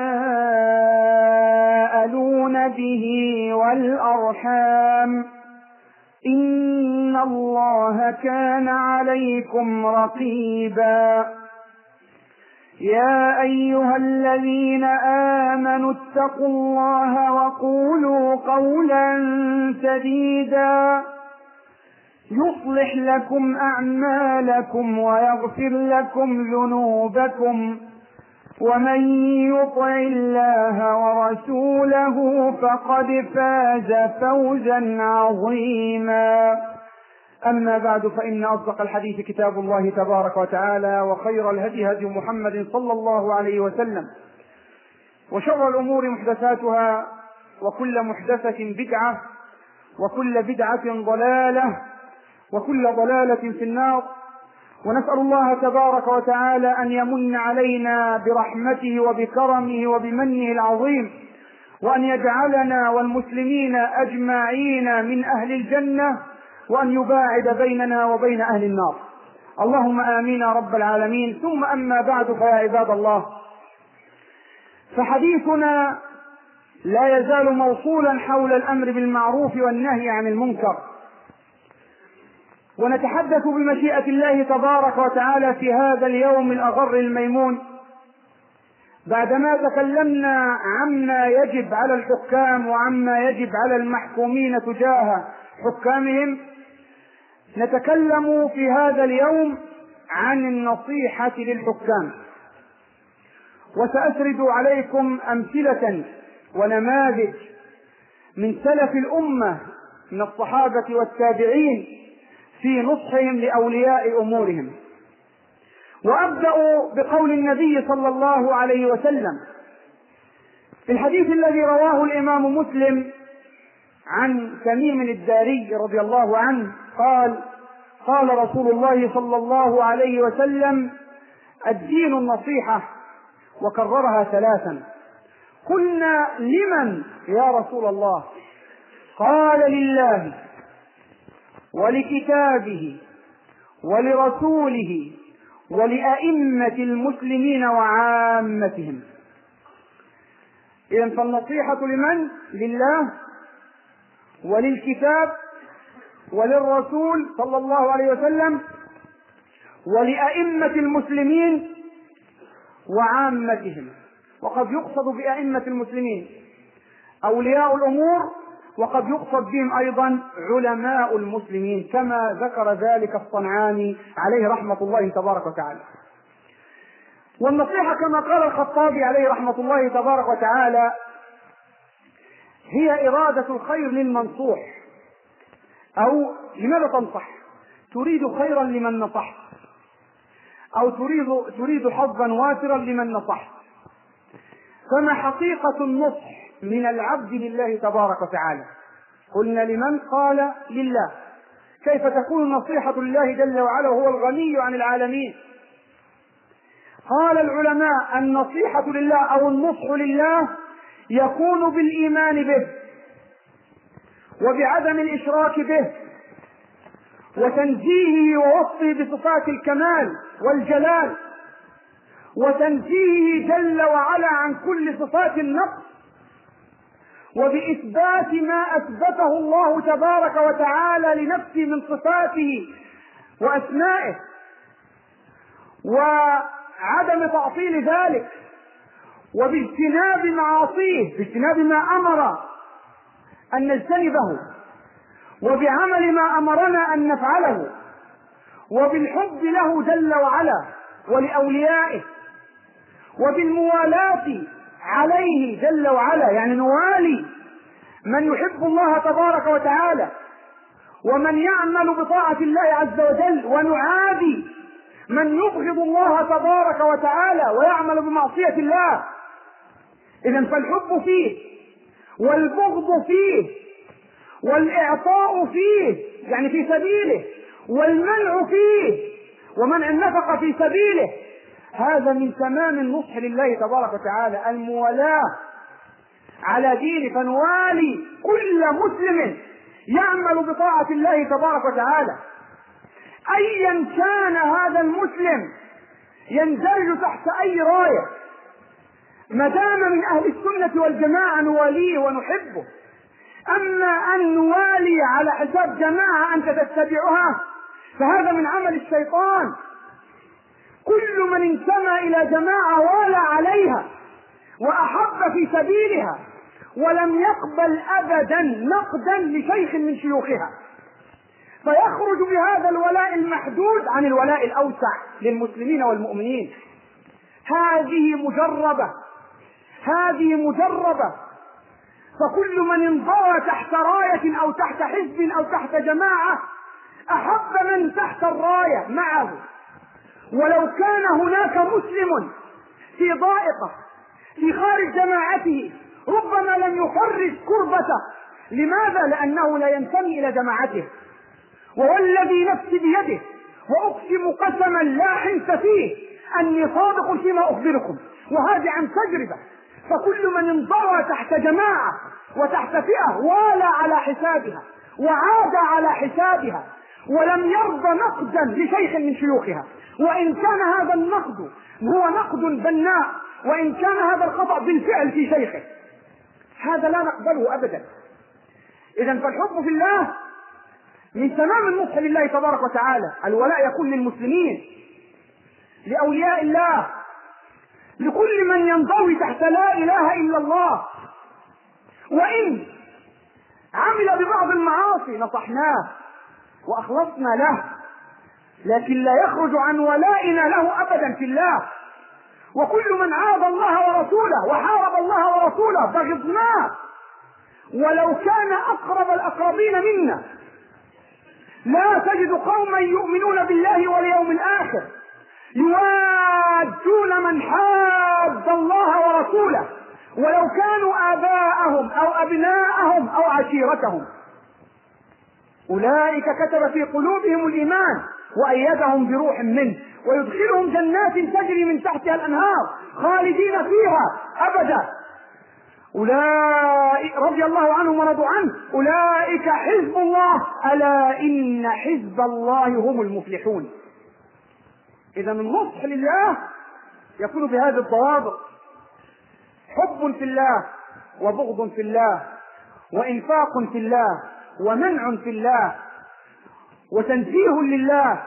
تساءلون به والأرحام، إن الله كان عليكم رقيبا. يا أيها الذين آمنوا اتقوا الله وقولوا قولا سديدا يصلح لكم أعمالكم ويغفر لكم ذنوبكم، ومن يطع الله ورسوله فقد فاز فوزا عظيما. أما بعد، فإن أصدق الحديث كتاب الله تبارك وتعالى، وخير الهدي هدي محمد صلى الله عليه وسلم، وشر الأمور محدثاتها، وكل محدثة بدعة، وكل بدعة ضلالة، وكل ضلالة في النار. ونسأل الله تبارك وتعالى أن يمن علينا برحمته وبكرمه وبمنه العظيم، وأن يجعلنا والمسلمين أجمعين من أهل الجنة، وأن يباعد بيننا وبين أهل النار. اللهم آمين يا رب العالمين. ثم أما بعد، فيا عباد الله، فحديثنا لا يزال موصولا حول الأمر بالمعروف والنهي عن المنكر، ونتحدث بمشيئة الله تبارك وتعالى في هذا اليوم الأغر الميمون، بعدما تكلمنا عما يجب على الحكام وعما يجب على المحكومين تجاه حكامهم، نتكلم في هذا اليوم عن النصيحة للحكام. وسأسرد عليكم أمثلة ونماذج من سلف الأمة من الصحابة والتابعين في نصحهم لأولياء أمورهم. وأبدأ بقول النبي صلى الله عليه وسلم في الحديث الذي رواه الإمام مسلم عن تميم الداري رضي الله عنه قال: قال رسول الله صلى الله عليه وسلم: الدين النصيحة، وكررها ثلاثا. قلنا: لمن يا رسول الله؟ قال: لله ولكتابه ولرسوله ولأئمة المسلمين وعامتهم. إذن فالنصيحة لمن؟ لله وللكتاب وللرسول صلى الله عليه وسلم ولأئمة المسلمين وعامتهم. وقد يقصد بأئمة المسلمين أولياء الأمور، وقد يقصد بهم أيضا علماء المسلمين، كما ذكر ذلك الصنعاني عليه رحمة الله تبارك وتعالى. والنصيحة كما قال الخطابي عليه رحمة الله تبارك وتعالى هي إرادة الخير للمنصوح. أو لماذا تنصح؟ تريد خيرا لمن نصحت، أو تريد تريد حظا وافرا لمن نصحت. فما حقيقة النصح من العبد لله تبارك وتعالى؟ قلنا: لمن؟ قال: لله. كيف تكون النصيحة لله جل وعلا وهو الغني عن العالمين؟ قال العلماء: النصيحة لله أو النصح لله يكون بالإيمان به، وبعدم الإشراك به، وتنزيهه ووصفه بصفات الكمال والجلال، وتنزيهه جل وعلا عن كل صفات النقص، وبإثبات ما أثبته الله تبارك وتعالى لنفسه من صفاته وأسمائه، وعدم تعطيل ذلك، وباجتناب معاصيه، باجتناب ما أمر أن نجتنبه، وبعمل ما أمرنا أن نفعله، وبالحب له جل وعلا ولأوليائه، وبالموالاة عليه جل وعلا، يعني نوالي من يحب الله تبارك وتعالى ومن يعمل بطاعة الله عز وجل، ونعادي من يبغض الله تبارك وتعالى ويعمل بمعصية الله. إذن فالحب فيه، والبغض فيه، والإعطاء فيه يعني في سبيله، والمنع فيه، ومنع النفقة في سبيله. هذا من تمام النصح لله تبارك وتعالى، الموالاة على دين، فنوالي كل مسلم يعمل بطاعة الله تبارك وتعالى أيا كان هذا المسلم، يندرج تحت أي راية، ما دام من أهل السنة والجماعة نواليه ونحبه. أما أن نوالي على حساب جماعة أنت تتبعها فهذا من عمل الشيطان. كل من انتمى إلى جماعة والى عليها وأحب في سبيلها ولم يقبل أبدا نقدا لشيخ من شيوخها، فيخرج بهذا الولاء المحدود عن الولاء الأوسع للمسلمين والمؤمنين. هذه مجربة، هذه مجربة. فكل من انضوى تحت راية أو تحت حزب أو تحت جماعة أحب من تحت الراية معه، ولو كان هناك مسلم في ضائقة في خارج جماعته ربما لم يفرج كربته. لماذا؟ لأنه لا ينتمي إلى جماعته. والذي نفسي بيده وأقسم قسما لا حنث فيه أني صادق فيما أخبركم، وهذه عن تجربة. فكل من انضوى تحت جماعة وتحت فئة والى على حسابها وعاد على حسابها ولم يرضى نقدا لشيخ من شيوخها، وإن كان هذا النقد هو نقد بناء، وإن كان هذا الخطأ بالفعل في شيخه، هذا لا نقبله أبدا. إذن فالحب في الله من تمام النصح لله تبارك وتعالى. الولاء يكون للمسلمين، لأولياء الله، لكل من ينضوي تحت لا إله إلا الله. وإن عمل ببعض المعاصي نصحناه وأخلصنا له، لكن لا يخرج عن ولائنا له أبدا في الله. وكل من عاد الله ورسوله وحارب الله ورسوله بغضناه، ولو كان أقرب الأقربين منا. لا تجد قوما يؤمنون بالله واليوم الآخر يوادون من حاد الله ورسوله ولو كانوا آباءهم أو أبناءهم أو عشيرتهم. أولئك كتب في قلوبهم الإيمان وأيدهم بروح منه ويدخلهم جنات تجري من تحتها الأنهار خالدين فيها أبدا. أولئك رضي الله عنهم ورضوا عنه أولئك حزب الله ألا إن حزب الله هم المفلحون. إذا النصح لله يكون بهذه الضوابط: حب في الله وبغض في الله وإنفاق في الله ومنع في الله وتنزيه لله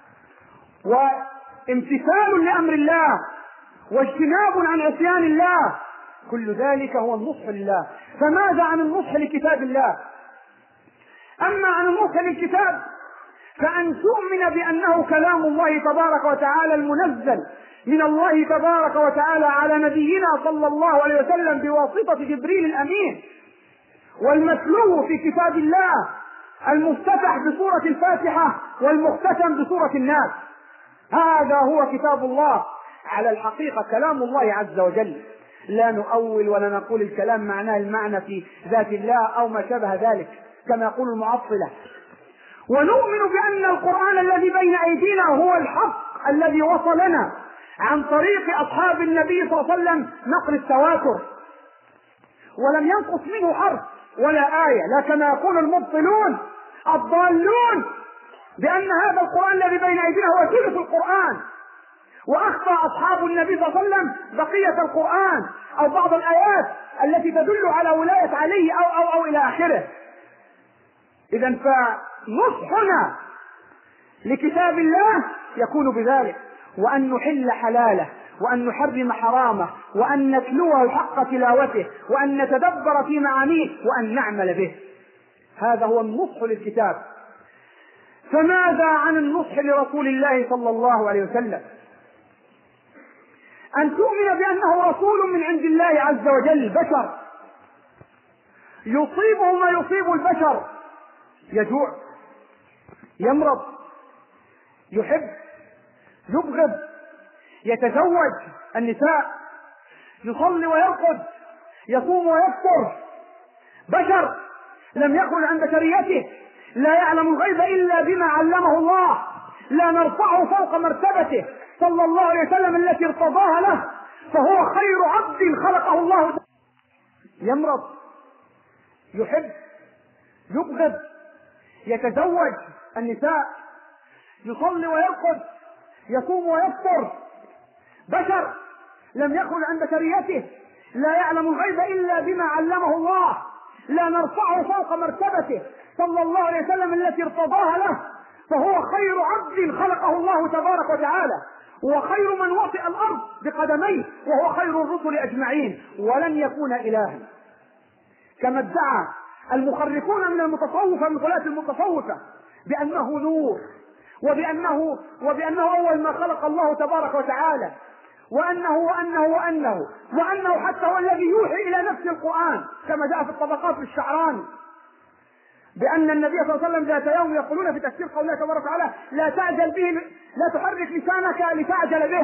وامتثال لأمر الله واجتناب عن عصيان الله، كل ذلك هو النصح لله. فماذا عن النصح لكتاب الله؟ أما عن النصح للكتاب فأن تؤمن بأنه كلام الله تبارك وتعالى المنزل من الله تبارك وتعالى على نبينا صلى الله عليه وسلم بواسطة جبريل الأمين، والمتلو في كتاب الله المفتتح بسورة الفاتحة والمختتم بسورة الناس. هذا هو كتاب الله على الحقيقة، كلام الله عز وجل، لا نؤول ولا نقول الكلام معناه المعنى في ذات الله أو ما شابه ذلك كما يقول المعطلة. ونؤمن بأن القرآن الذي بين أيدينا هو الحق الذي وصلنا عن طريق أصحاب النبي صلى الله عليه وسلم نقل التواتر، ولم ينقص منه حرف ولا آية، لا كما يقول المبطلون الضالون بأن هذا القرآن الذي بين أيدينا هو ثلث القرآن، وأخطأ أصحاب النبي صلى الله عليه وسلم بقية القرآن أو بعض الآيات التي تدل على ولاية علي أو أو أو إلى آخره. إذا فنصحنا لكتاب الله يكون بذلك، وأن نحل حلاله وأن نحرم حرامه وأن نتلوه حق تلاوته وأن نتدبر في معانيه وأن نعمل به. هذا هو النصح للكتاب. فماذا عن النصح لرسول الله صلى الله عليه وسلم؟ أن تؤمن بأنه رسول من عند الله عز وجل، بشر يصيبه ما يصيب البشر، يجوع، يمرض، يحب، يبغض، يتزوج النساء، يصلي ويرقد، يصوم ويفطر، بشر لم يخرج عن بشريته، لا يعلم الغيب إلا بما علمه الله، لا نرفعه فوق مرتبته صلى الله عليه وسلم التي ارتضاها له، فهو خير عبد خلقه الله. يمرض، يحب، يبغض، يتزوج النساء، يصلي ويرقد، يصوم ويفطر، بشر لم يخرج عن بشريته، لا يعلم الغيب إلا بما علمه الله، لا نرفعه فوق مرتبته صلى الله عليه وسلم التي ارتضاها له، فهو خير عبد خلقه الله تبارك وتعالى، وخير من وطئ الأرض بقدميه، وهو خير الرسل أجمعين، ولن يكون إلها كما ادعى المخرفون من المتصوفة من غلاة المتصوفة بأنه نور، وبأنه وبأنه أول ما خلق الله تبارك وتعالى، وأنه وأنه وأنه وأنه حتى هو الذي يوحي إلى نفس القرآن كما جاء في الطبقات للشعراني، بأن النبي صلى الله عليه وسلم ذات يوم يقولون في تفسير قوله تبارك وتعالى: لا تعجل به، لا تحرك لسانك لتعجل به،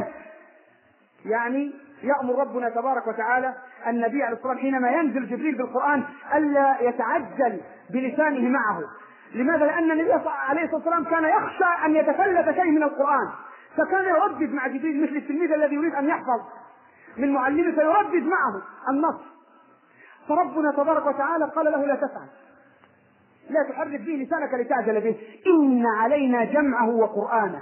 يعني يأمر ربنا تبارك وتعالى النبي عليه الصلاة والسلام حينما ينزل جبريل بالقرآن ألا يتعجل بلسانه معه. لماذا؟ لأن النبي عليه الصلاة والسلام كان يخشى أن يتفلت شيء من القرآن، فكان يردد مع جبريل مثل التلميذ الذي يريد أن يحفظ من معلمه فيردد معه النص. فربنا تبارك وتعالى قال له: لا تفعل، لا تحرك به لسانك لتعجل به، إن علينا جمعه وقرآنه،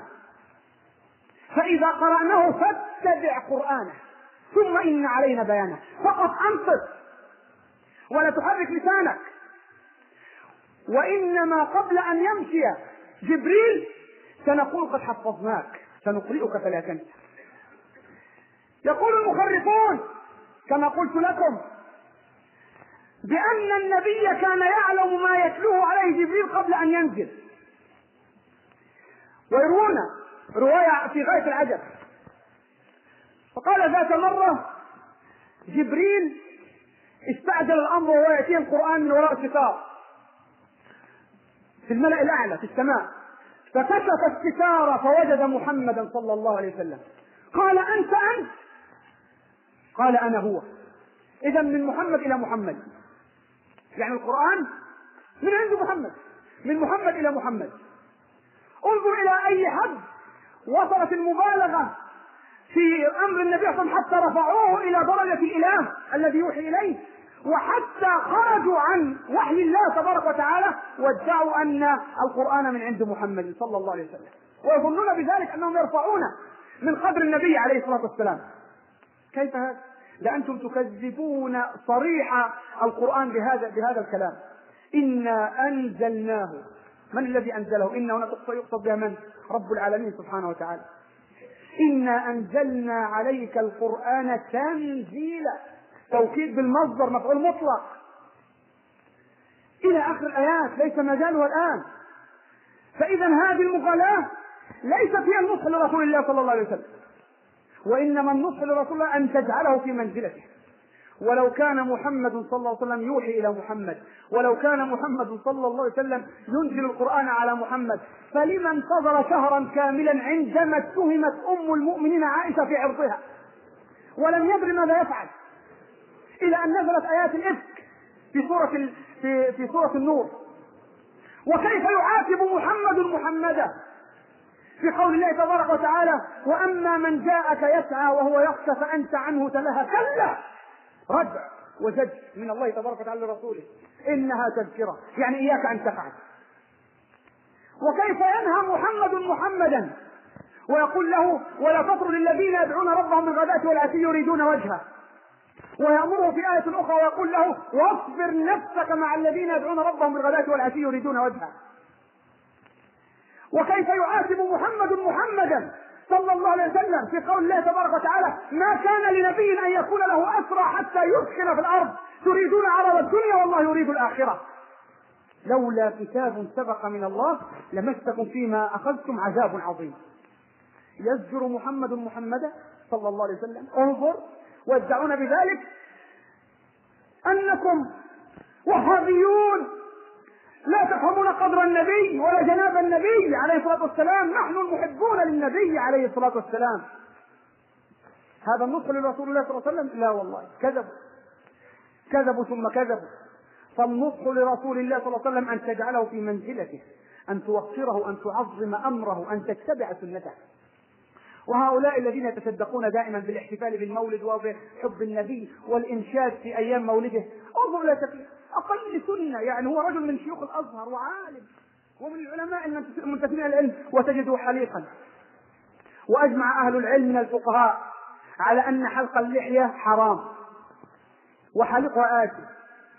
فإذا قرأناه فاتبع قرآنه ثم إن علينا بيانه. فقط أنصت ولا تحرك لسانك. وإنما قبل أن يمشي جبريل سنقول: قد حفظناك سنقرئك فلا تنسى. يقول المخرفون كما قلت لكم بأن النبي كان يعلم ما يتلوه عليه جبريل قبل أن ينزل، ويروون رواية في غاية العجب. فقال ذات مرة جبريل استعجل الأمر وهو يأتيه القرآن من وراء الستار في الملأ الأعلى في السماء، فكشف الستار فوجد محمدا صلى الله عليه وسلم. قال أنت أنت؟ قال أنا هو. إذا من محمد إلى محمد، يعني القرآن من عند محمد، من محمد إلى محمد. انظر إلى أي حد وصلت المبالغة في أمر النبي صلى الله عليه وسلم حتى رفعوه إلى درجة الإله الذي يوحي إليه، وحتى خرجوا عن وحي الله تبارك وتعالى وادعوا أن القرآن من عند محمد صلى الله عليه وسلم، ويظنون بذلك أنهم يرفعون من قدر النبي عليه الصلاة والسلام. كيف هذا؟ لأنتم تكذبون صريح القرآن بهذا بهذا الكلام. إنا أنزلناه. من الذي أنزله؟ إنا هنا يقصد بها من؟ رب العالمين سبحانه وتعالى. إنا أنزلنا عليك القرآن تنزيلا، توكيد بالمصدر مفعول مطلق إلى آخر الآيات، ليس مجالها الآن. فإذا هذه المغالاة ليست هي النصح لرسول الله صلى الله عليه وسلم، وإنما النصح لرسول الله أن تجعله في منزلته. ولو كان محمد صلى الله عليه وسلم يوحي إلى محمد، ولو كان محمد صلى الله عليه وسلم ينزل القرآن على محمد، فلما انتظر شهرا كاملا عندما اتهمت أم المؤمنين عائشة في عرضها ولم يدري ماذا يفعل، إلى أن نزلت آيات الإفك في سورة في في سورة النور. وكيف يعاتب محمد محمدا في قول الله تبارك وتعالى: وأما من جاءك يسعى وهو يخشى فأنت عنه تلهى. كلا، ردع وزج من الله تبارك وتعالى لرسوله، إنها تذكرة، يعني إياك أن تفعل. وكيف ينهى محمد محمدا ويقول له: ولا تطرد الذين يدعون ربهم بالغداة والعشي يريدون وجهه، ويأمره في آية أخرى ويقول له: واصبر نفسك مع الذين يدعون ربهم بالغداة والعشي يريدون وجهه. وكيف يعاتب محمد محمدا صلى الله عليه وسلم في قول الله تبارك وتعالى: ما كان لنبي أن يكون له أسرى حتى يسكن في الأرض تريدون عرض الدنيا والله يريد الآخرة، لولا كتاب سبق من الله لمسكم فيما أخذتم عذاب عظيم. يزجر محمد محمدا صلى الله عليه وسلم. انظر، ويدعون بذلك أنكم وهابيون لا تفهمون قدر النبي ولا جناب النبي عليه الصلاة والسلام، نحن المحبون للنبي عليه الصلاة والسلام. هذا النصح لرسول الله صلى الله عليه وسلم؟ لا والله، كذبوا كذبوا ثم كذبوا. فالنصح لرسول الله صلى الله عليه وسلم أن تجعله في منزلته، أن توقره، أن تعظم أمره، أن تتبع سنته. وهؤلاء الذين يتصدقون دائما بالاحتفال بالمولد وبحب النبي والإنشاد في أيام مولده، انظر إلى تقليد أقل سنة، يعني هو رجل من شيوخ الأزهر وعالم ومن العلماء المنتسبين إلى العلم وتجده حليقا. وأجمع أهل العلم من الفقهاء على أن حلق اللحية حرام وحلقها آثم.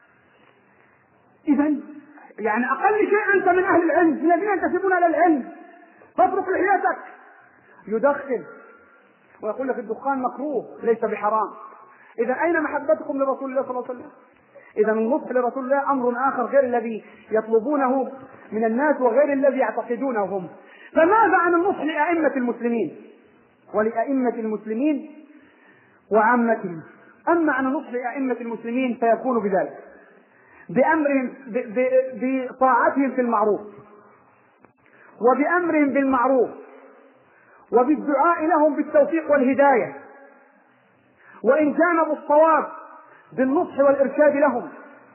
إذن يعني أقل شيء أنت من أهل العلم الذين ينتسبون إلى العلم، فاترك لحيتك. يدخن ويقول لك الدخان مكروه ليس بحرام. إذا أين محبتكم لرسول الله صلى الله عليه وسلم؟ إذا النصح لرسول الله أمر آخر غير الذي يطلبونه من الناس وغير الذي يعتقدونه هم. فماذا عن النصح لأئمة المسلمين ولأئمة المسلمين وعامتهم؟ أما عن النصح لأئمة المسلمين فيكون بذلك بأمرهم بطاعتهم في المعروف، وبأمرهم بالمعروف، وبالدعاء لهم بالتوفيق والهداية، وإن جانبوا الصواب بالنصح والإرشاد لهم،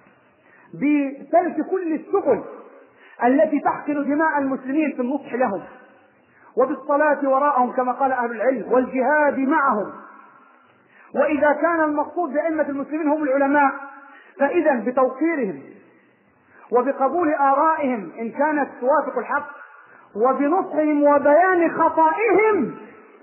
بسلك كل السبل التي تحقن دماء المسلمين في النصح لهم، وبالصلاة وراءهم كما قال أهل العلم، والجهاد معهم. وإذا كان المقصود بأئمة المسلمين هم العلماء، فإذا بتوقيرهم وبقبول آرائهم إن كانت توافق الحق، وبنصحهم وبيان خطائهم.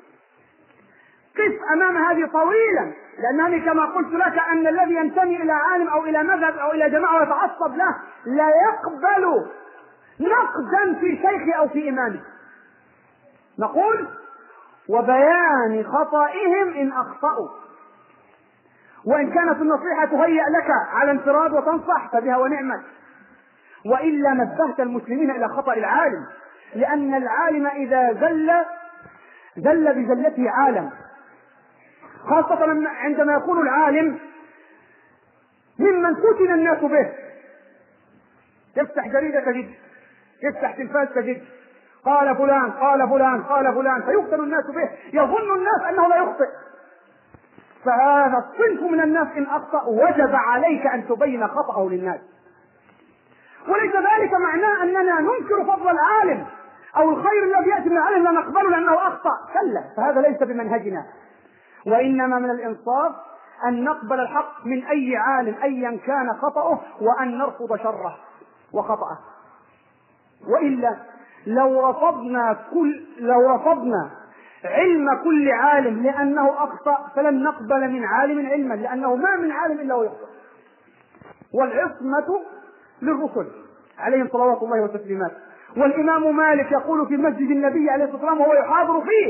قف أمام هذه طويلا، لأنني كما قلت لك أن الذي ينتمي إلى عالم أو إلى مذهب أو إلى جماعة ويتعصب له لا يقبل نقدا في شيخه أو في إمامه. نقول وبيان خطائهم إن أخطأوا، وإن كانت النصيحة تهيأ لك على انفراد وتنصح فبها ونعمت، وإلا نبهت المسلمين إلى خطأ العالم، لأن العالم إذا زل زل بزلته عالم، خاصة عندما يكون العالم ممن فتن الناس به. تفتح جريدة تجد، تفتح تلفاز تجد، قال فلان قال فلان قال فلان فيقتل الناس به، يظن الناس أنه لا يخطئ. فهذا الصنف من الناس إن أخطأ وجب عليك أن تبين خطأه للناس. وليس ذلك معناه أننا ننكر فضل العالم أو الخير الذي يأتي من العالم لا نقبله لأنه أخطأ، كلا، فهذا ليس بمنهجنا. وإنما من الإنصاف أن نقبل الحق من أي عالم أيا كان خطأه، وأن نرفض شره وخطأه. وإلا لو رفضنا كل لو رفضنا علم كل عالم لأنه أخطأ فلن نقبل من عالم علما، لأنه ما من عالم إلا ويخطئ. والعصمة للرسل عليهم صلوات الله وتسليماته. والإمام مالك يقول في مسجد النبي عليه الصلاة والسلام وهو يحاضر فيه: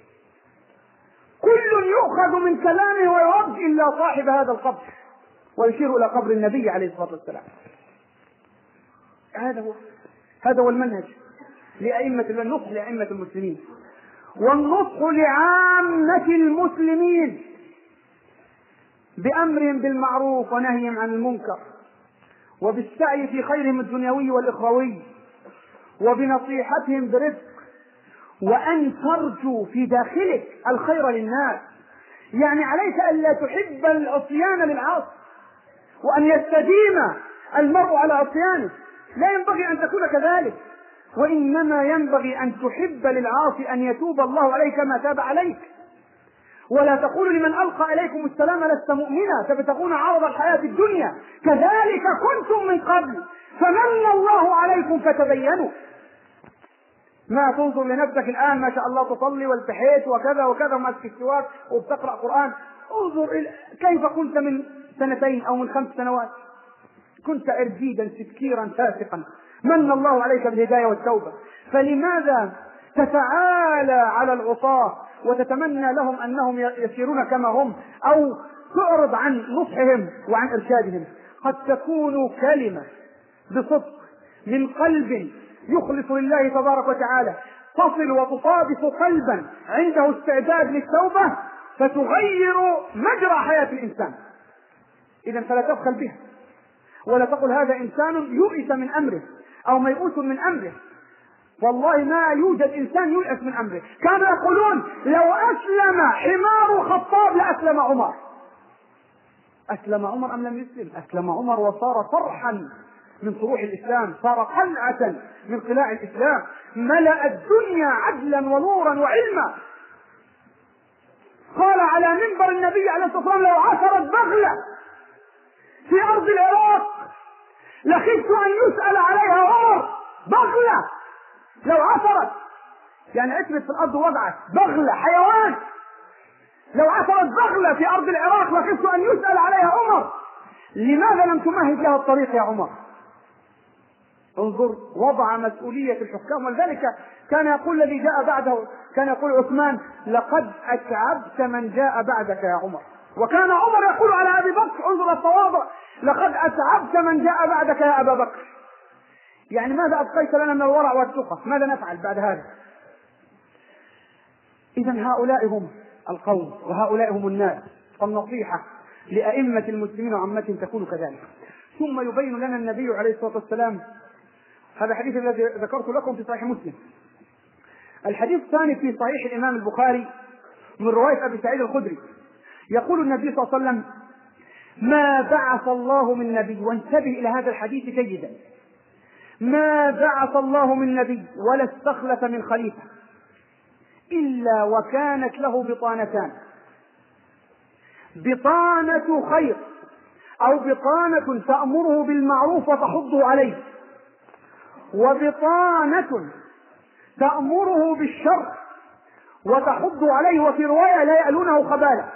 كل يؤخذ من كلامه ويرد إلا صاحب هذا القبر، ويشير إلى قبر النبي عليه الصلاة والسلام. هذا هو هذا هو المنهج لأئمة النصح لأئمة المسلمين، والنصح لعامة المسلمين بأمرهم بالمعروف ونهيهم عن المنكر، وبالسعي في خيرهم الدنيوي والإخروي، وبنصيحتهم برفق، وأن ترجو في داخلك الخير للناس. يعني عليك ألا تحب العصيان للعاصي، وأن يستديم المرء على عصيانه، لا ينبغي أن تكون كذلك، وإنما ينبغي أن تحب للعاصي أن يتوب الله عليك كما تاب عليك. ولا تقول لمن ألقى إليكم السلام لست مؤمنا تبتغون عرض الحياة الدنيا كذلك كنتم من قبل فمن الله عليكم فتبينوا. ما تنظر لنفسك الآن ما شاء الله تصلي والتحيت وكذا وكذا وماسك السواك وبتقرأ قرآن، انظر إلى كيف كنت من سنتين أو من خمس سنوات، كنت إرجيدا سكيرا فاسقا، من الله عليك بالهداية والتوبة. فلماذا تتعالى على العصاة وتتمنى لهم أنهم يسيرون كما هم، أو تعرض عن نصحهم وعن إرشادهم؟ قد تكون كلمة بصدق من قلب يخلص لله تبارك وتعالى تصل وتصادف قلبا عنده استعداد للتوبة فتغير مجرى حياة الإنسان. إذن فلا تبخل بها، ولا تقل هذا إنسان يؤس من أمره أو ميؤوس من أمره. والله ما يوجد إنسان يؤس من أمره. كانوا يقولون لو أسلم حمار خطاب لأسلم عمر. أسلم عمر أم لم يسلم؟ أسلم عمر وصار فرحا من طروح الإسلام، صار قلعة من قلاع الإسلام، ملأ الدنيا عدلا ونورا وعلما. قال على منبر النبي عليه الصلاة والسلام: لو عثرت بغلة في أرض العراق لخفت أن يسأل عليها عمر. بغلة لو عثرت، يعني عثرت في الأرض وضعت بغلة حيوان، لو عثرت بغلة في أرض العراق لخفت أن يسأل عليها عمر. لماذا لم تمهد لها الطريق يا عمر؟ انظر وضع مسؤولية الحكام. ولذلك كان يقول الذي جاء بعده، كان يقول عثمان: لقد أتعبت من جاء بعدك يا عمر. وكان عمر يقول على أبي بكر: انظر التواضع، لقد أتعبت من جاء بعدك يا أبا بكر. يعني ماذا أبقيت لنا من الورع والتقى؟ ماذا نفعل بعد هذا؟ إذن هؤلاء هم القوم وهؤلاء هم الناس. فالنصيحة لأئمة المسلمين وعامتهم تكون كذلك. ثم يبين لنا النبي عليه الصلاة والسلام، هذا الحديث الذي ذكرت لكم في صحيح مسلم. الحديث الثاني في صحيح الإمام البخاري من رواية أبي سعيد الخدري، يقول النبي صلى الله عليه وسلم: ما بعث الله من نبي، وانتبه إلى هذا الحديث جيدا، ما بعث الله من نبي ولا استخلف من خليفة إلا وكانت له بطانتان: بطانة خير أو بطانة تأمره بالمعروف وتحضه عليه، وبطانة تأمره بالشر وتحضه عليه، وفي رواية لا يألونه خبالا.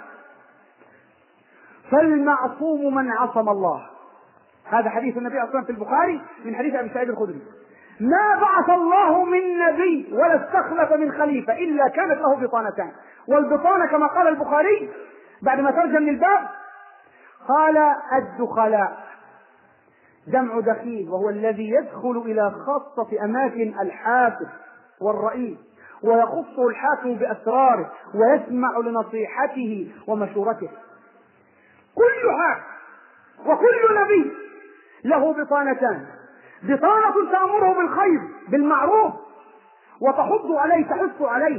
فالمعصوم من عصم الله. هذا حديث النبي صلى الله عليه وسلم في البخاري من حديث أبي سعيد الخدري: ما بعث الله من نبي ولا استخلف من خليفة إلا كانت له بطانتان. والبطانة كما قال البخاري بعد ما ترجم للباب قال: الدخلاء، جمع دخيل، وهو الذي يدخل إلى خاصة أماكن الحاكم والرئيس ويخصه الحاكم بأسراره ويسمع لنصيحته ومشورته. كل حاكم وكل نبي له بطانتان: بطانة تأمره بالخير بالمعروف، وتحض عليه تحث عليه.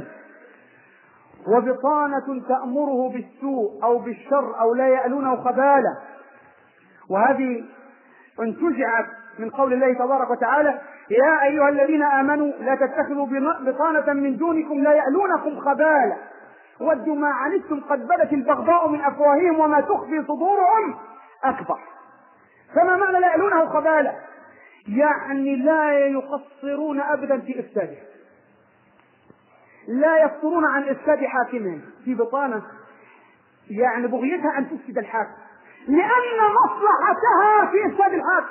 وبطانة تأمره بالسوء أو بالشر أو لا يألونه خبالة، وهذه انتزعت من قول الله تبارك وتعالى: يا أيها الذين آمنوا لا تتخذوا بطانة من دونكم لا يألونكم خبالة ودوا ما عنتم قد بدت البغضاء من أفواههم وما تخفي صدورهم أكبر. فما معنى لا يألونه خبالة؟ يعني لا يقصرون أبدا في إفساده، لا يقصرون عن إفساد حاكمهم. في بطانة يعني بغيتها أن تفسد الحاكم، لأن مصلحتها في إفساد الحاكم،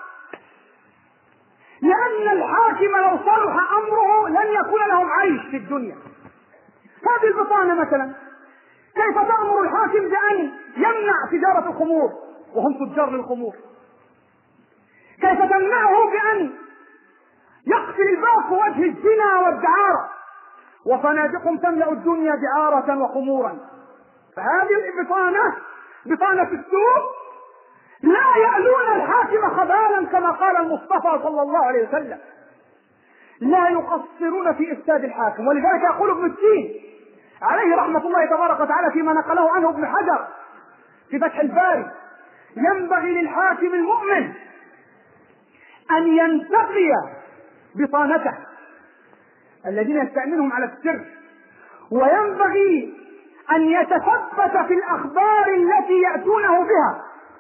لأن الحاكم لو صلح أمره لن يكون لهم عيش في الدنيا. هذه البطانة مثلا كيف تأمر الحاكم بأن يمنع تجارة الخمور وهم تجار للخمور؟ كيف تمنعه بأن يقتل الباب وجه الزنا والدعارة وفنادقهم تملأ الدنيا دعارة وخمورا؟ فهذه البطانة بطانة السوء لا يألون الحاكم خبالا كما قال المصطفى صلى الله عليه وسلم، لا يقصرون في إفساد الحاكم. ولذلك يقول ابن السين عليه رحمة الله تبارك وتعالى فيما نقله عنه ابن حجر في فتح الباري: ينبغي للحاكم المؤمن أن ينتقي بطانته الذين يستأمنهم على السر، وينبغي أن يتثبت في الأخبار التي يأتونه بها،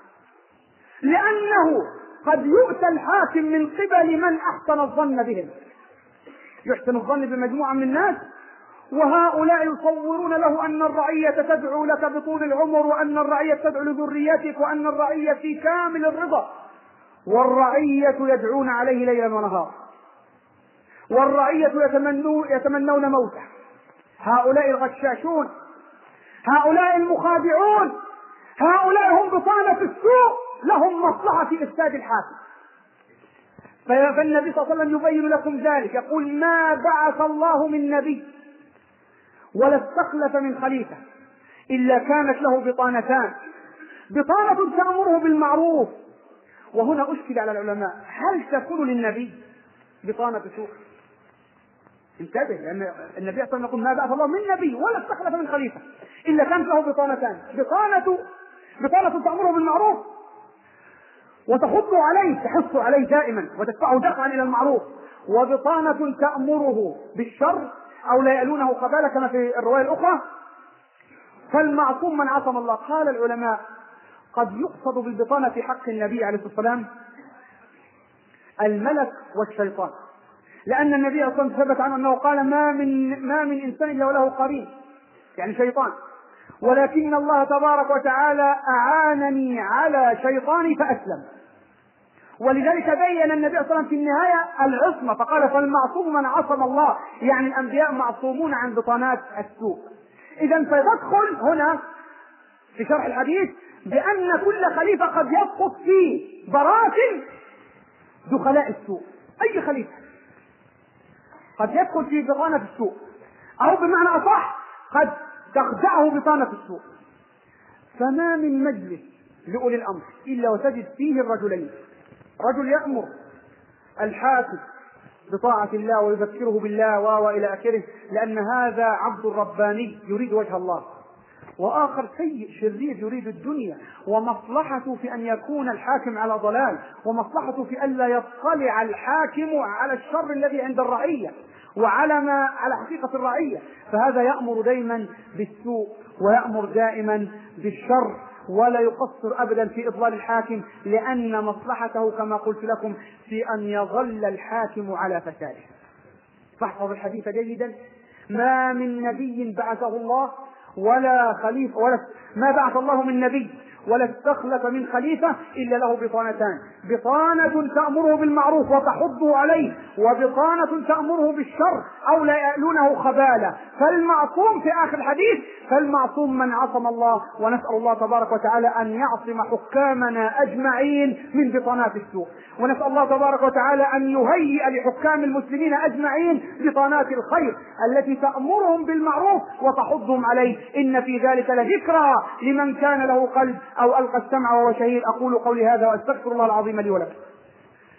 لأنه قد يؤتى الحاكم من قبل من أحسن الظن بهم. يحسن الظن بمجموعة من الناس وهؤلاء يصورون له أن الرعية تدعو لك بطول العمر، وأن الرعية تدعو لذريتك، وأن الرعية في كامل الرضا، والرعية يدعون عليه ليلا ونهارا، والرعية يتمنون, يتمنون موته. هؤلاء الغشاشون، هؤلاء المخادعون، هؤلاء هم بطانة السوء، لهم مصلحة في إفساد الحاكم. فالنبي صلى الله عليه وسلم يبين لكم ذلك، يقول: ما بعث الله من نبي ولا استخلف من خليفة إلا كانت له بطانتان: بطانة تأمره بالمعروف. وهنا أشكل على العلماء: هل تكون للنبي بطانة سوء؟ انتبه، لأن النبي صلى الله عليه وسلم يقول: ما بعث الله من نبي ولا استخلف من خليفة إلا كانت له بطانتان: بطانة بطانة تأمره بالمعروف وتحض عليه تحث عليه دائما وتدفعه دفعا إلى المعروف، وبطانة تأمره بالشر أو لا يألونه خبالة كما في الرواية الأخرى. فالمعصوم من عصم الله. قال العلماء: قد يقصد بالبطانة في حق النبي عليه الصلاة والسلام الملك والشيطان، لأن النبي صلى الله عليه وسلم ثبت عنه أنه قال: ما من ما من إنسان إلا وله قرين، يعني شيطان، ولكن الله تبارك وتعالى أعانني على شيطاني فأسلم. ولذلك بين النبي صلى الله عليه وسلم في النهاية العصمة فقال: فالمعصوم من عصم الله، يعني الأنبياء معصومون عن بطانات السوء. إذا فيدخل هنا في شرح الحديث بأن كل خليفة قد يسقط في براثن دخلاء السوء. أي خليفة قد يدخل في بطانة السوء، أو بمعنى أصح قد تخدعه بطانة السوء. فما من مجلس لأولي الأمر إلا وتجد فيه الرجلين: رجل يأمر الحاكم بطاعة الله ويذكره بالله وإلى آخره، لأن هذا عبد رباني يريد وجه الله، وآخر سيء شرير يريد الدنيا، ومصلحته في أن يكون الحاكم على ضلال، ومصلحته في أن لا يطلع الحاكم على الشر الذي عند الرعية وعلى ما على حقيقة الرعية. فهذا يأمر دائما بالسوء ويأمر دائما بالشر، ولا يقصر أبدا في إضلال الحاكم، لأن مصلحته كما قلت لكم في أن يظل الحاكم على فساده. فاحفظ الحديث جيدا: ما من نبي بعثه الله ولا خليفة ولا ما بعث الله من نبي ولا استخلف من خليفة إلا له بطانتان: بطانة تأمره بالمعروف وتحضه عليه، وبطانة تأمره بالشر أو لا يألونه خبالة. فالمعصوم في آخر الحديث: فالمعصوم من عصم الله. ونسأل الله تبارك وتعالى أن يعصم حكامنا أجمعين من بطانات السوء، ونسأل الله تبارك وتعالى أن يهيئ لحكام المسلمين أجمعين بطانات الخير التي تأمرهم بالمعروف وتحضهم عليه. إن في ذلك لذكرى لمن كان له قلب أو ألقى السمع وهو شهيد. أقول قولي هذا وأستغفر الله العظيم لي ولكم.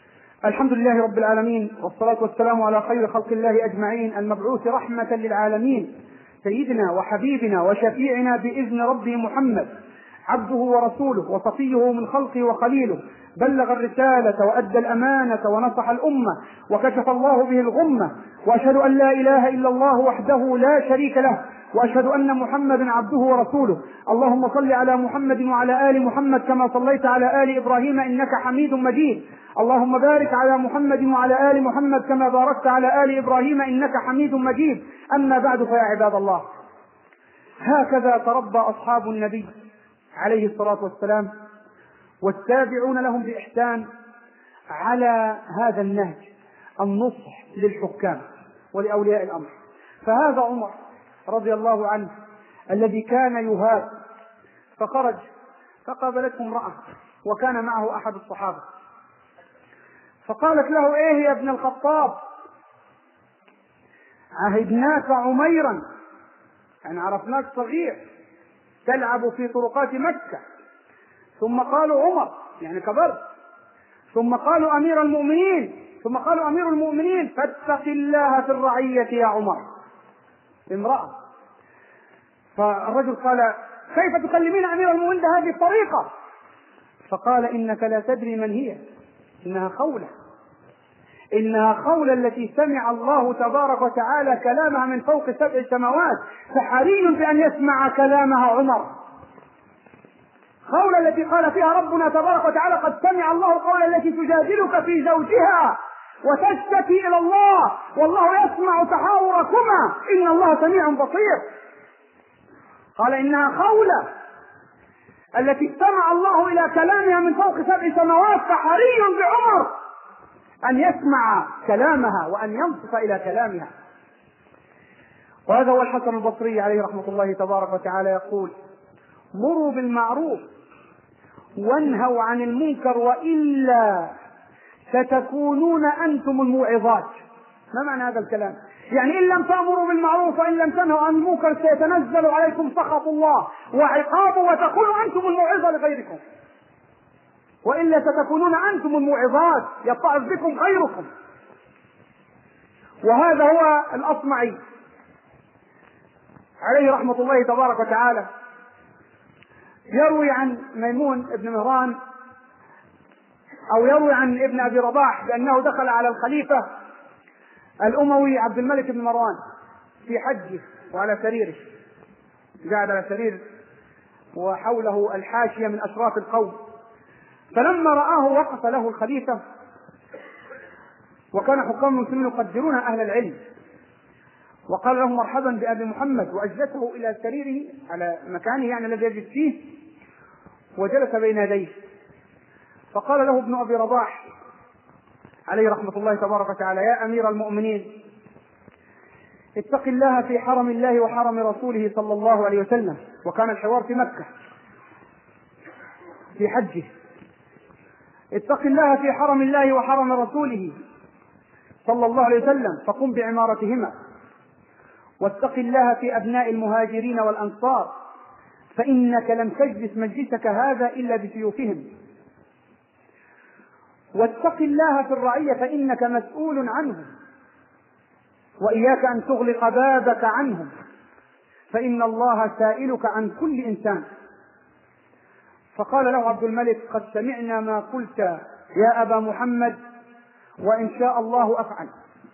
الحمد لله رب العالمين، والصلاة والسلام على خير خلق الله أجمعين، المبعوث رحمة للعالمين، سيدنا وحبيبنا وشفيعنا بإذن ربه محمد، عبده ورسوله وصفيه من خلقه وخليله، بلغ الرسالة وأدى الأمانة ونصح الأمة وكشف الله به الغمة، وأشهد أن لا إله إلا الله وحده لا شريك له، وأشهد أن محمدا عبده ورسوله. اللهم صل على محمد وعلى آل محمد كما صليت على آل إبراهيم إنك حميد مجيد. اللهم بارك على محمد وعلى آل محمد كما باركت على آل إبراهيم إنك حميد مجيد. أما بعد، فيا عباد الله، هكذا تربى أصحاب النبي عليه الصلاة والسلام والتابعون لهم بإحسان على هذا النهج، النصح للحكام ولأولياء الأمر. فهذا عمر رضي الله عنه الذي كان يهاب، فخرج فقابلته امرأة وكان معه أحد الصحابة، فقالت له: إيه يا ابن الخطاب، عهدناك عميرا، يعني عرفناك صغير تلعب في طرقات مكة، ثم قالوا عمر يعني كبرت، ثم قالوا أمير المؤمنين، ثم قالوا أمير المؤمنين، فاتق الله في الرعية يا عمر. امرأة. فالرجل قال: كيف تكلمين أمير المؤمنين بهذه الطريقة؟ فقال: إنك لا تدري من هي، إنها خولة، إنها خولة التي سمع الله تبارك وتعالى كلامها من فوق سبع سماوات، فحري بأن يسمع كلامها عمر. خولة التي قال فيها ربنا تبارك وتعالى: قد سمع الله قول التي تجادلك في زوجها وتشتكي إلى الله والله يسمع تحاوركما إن الله سميع بصير. قال: إنها خولة التي استمع الله إلى كلامها من فوق سبع سماوات، فحري بعمر أن يسمع كلامها وأن ينصت إلى كلامها. وهذا هو الحسن البصري عليه رحمة الله تبارك وتعالى يقول: مروا بالمعروف وانهوا عن المنكر وإلا ستكونون أنتم الموعظات. ما معنى هذا الكلام؟ يعني إن لم تأمروا بالمعروف وإن لم تنهوا عن المنكر سيتنزل عليكم سخط الله وعقابه وتكونوا أنتم الموعظة لغيركم، وإلا ستكونون أنتم الموعظات يتعظ بكم غيركم. وهذا هو الأصمعي عليه رحمة الله تبارك وتعالى يروي عن ميمون بن مهران أو يروي عن ابن أبي رباح بأنه دخل على الخليفة الأموي عبد الملك بن مروان في حجه وعلى سريره، قاعد على سرير وحوله الحاشية من أشراف القوم، فلما رآه وقف له الخليفة، وكان حكام المسلمين يقدرون أهل العلم، وقال له: مرحبا بأبي محمد، وأجلسه إلى سريره على مكانه يعني الذي يجلس فيه، وجلس بين يديه. فقال له ابن أبي رباح عليه رحمة الله تبارك وتعالى: يا أمير المؤمنين، اتق الله في حرم الله وحرم رسوله صلى الله عليه وسلم. وكان الحوار في مكة في حجه. اتق الله في حرم الله وحرم رسوله صلى الله عليه وسلم فقم بعمارتهما، واتق الله في أبناء المهاجرين والأنصار فإنك لم تجلس مجلسك هذا إلا بسيوفهم، واتق الله في الرعية فإنك مسؤول عنهم، وإياك أن تغلق بابك عنهم فإن الله سائلك عن كل إنسان. فقال له عبد الملك: قد سمعنا ما قلت يا أبا محمد وإن شاء الله أفعل.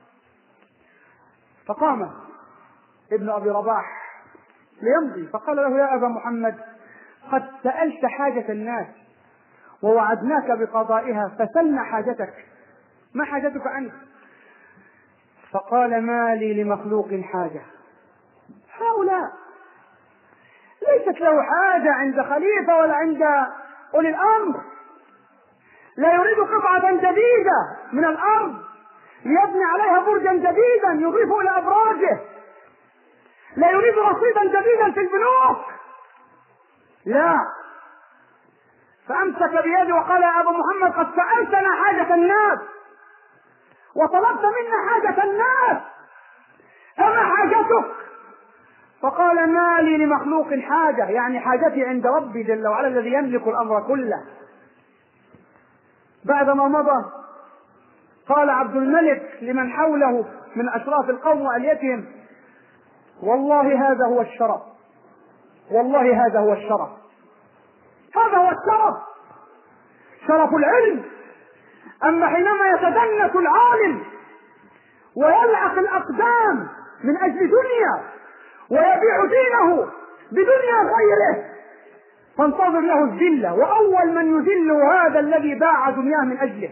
فقام ابن أبي رباح ليمضي، فقال له: يا أبا محمد، قد سألت حاجة الناس ووعدناك بقضائها، فسلنا حاجتك، ما حاجتك أنت؟ فقال: ما لي لمخلوق حاجة. هؤلاء ليست له حاجة عند خليفة ولا عند أولي الأمر، لا يريد قطعة جديدة من الأرض ليبني عليها برجا جديدا يضيف إلى أبراجه، لا يريد رصيدا جديدا في البنوك، لا. فأمسك بيده وقال: يا أبا محمد، قد سألتنا حاجة الناس وطلبت منا حاجة الناس، فما حاجتك؟ فقال: ما لي لمخلوق حاجة، يعني حاجتي عند ربي جل وعلا الذي يملك الأمر كله. بعدما مضى قال عبد الملك لمن حوله من أشراف القوم وأليتهم: والله هذا هو الشرف، والله هذا هو الشرف، هذا هو الشرف، شرف العلم. أما حينما يتدنس العالم ويلعق الأقدام من أجل دنيا ويبيع دينه بدنيا غيره فانتظر له الذلة، وأول من يذل هذا الذي باع دنياه من أجله.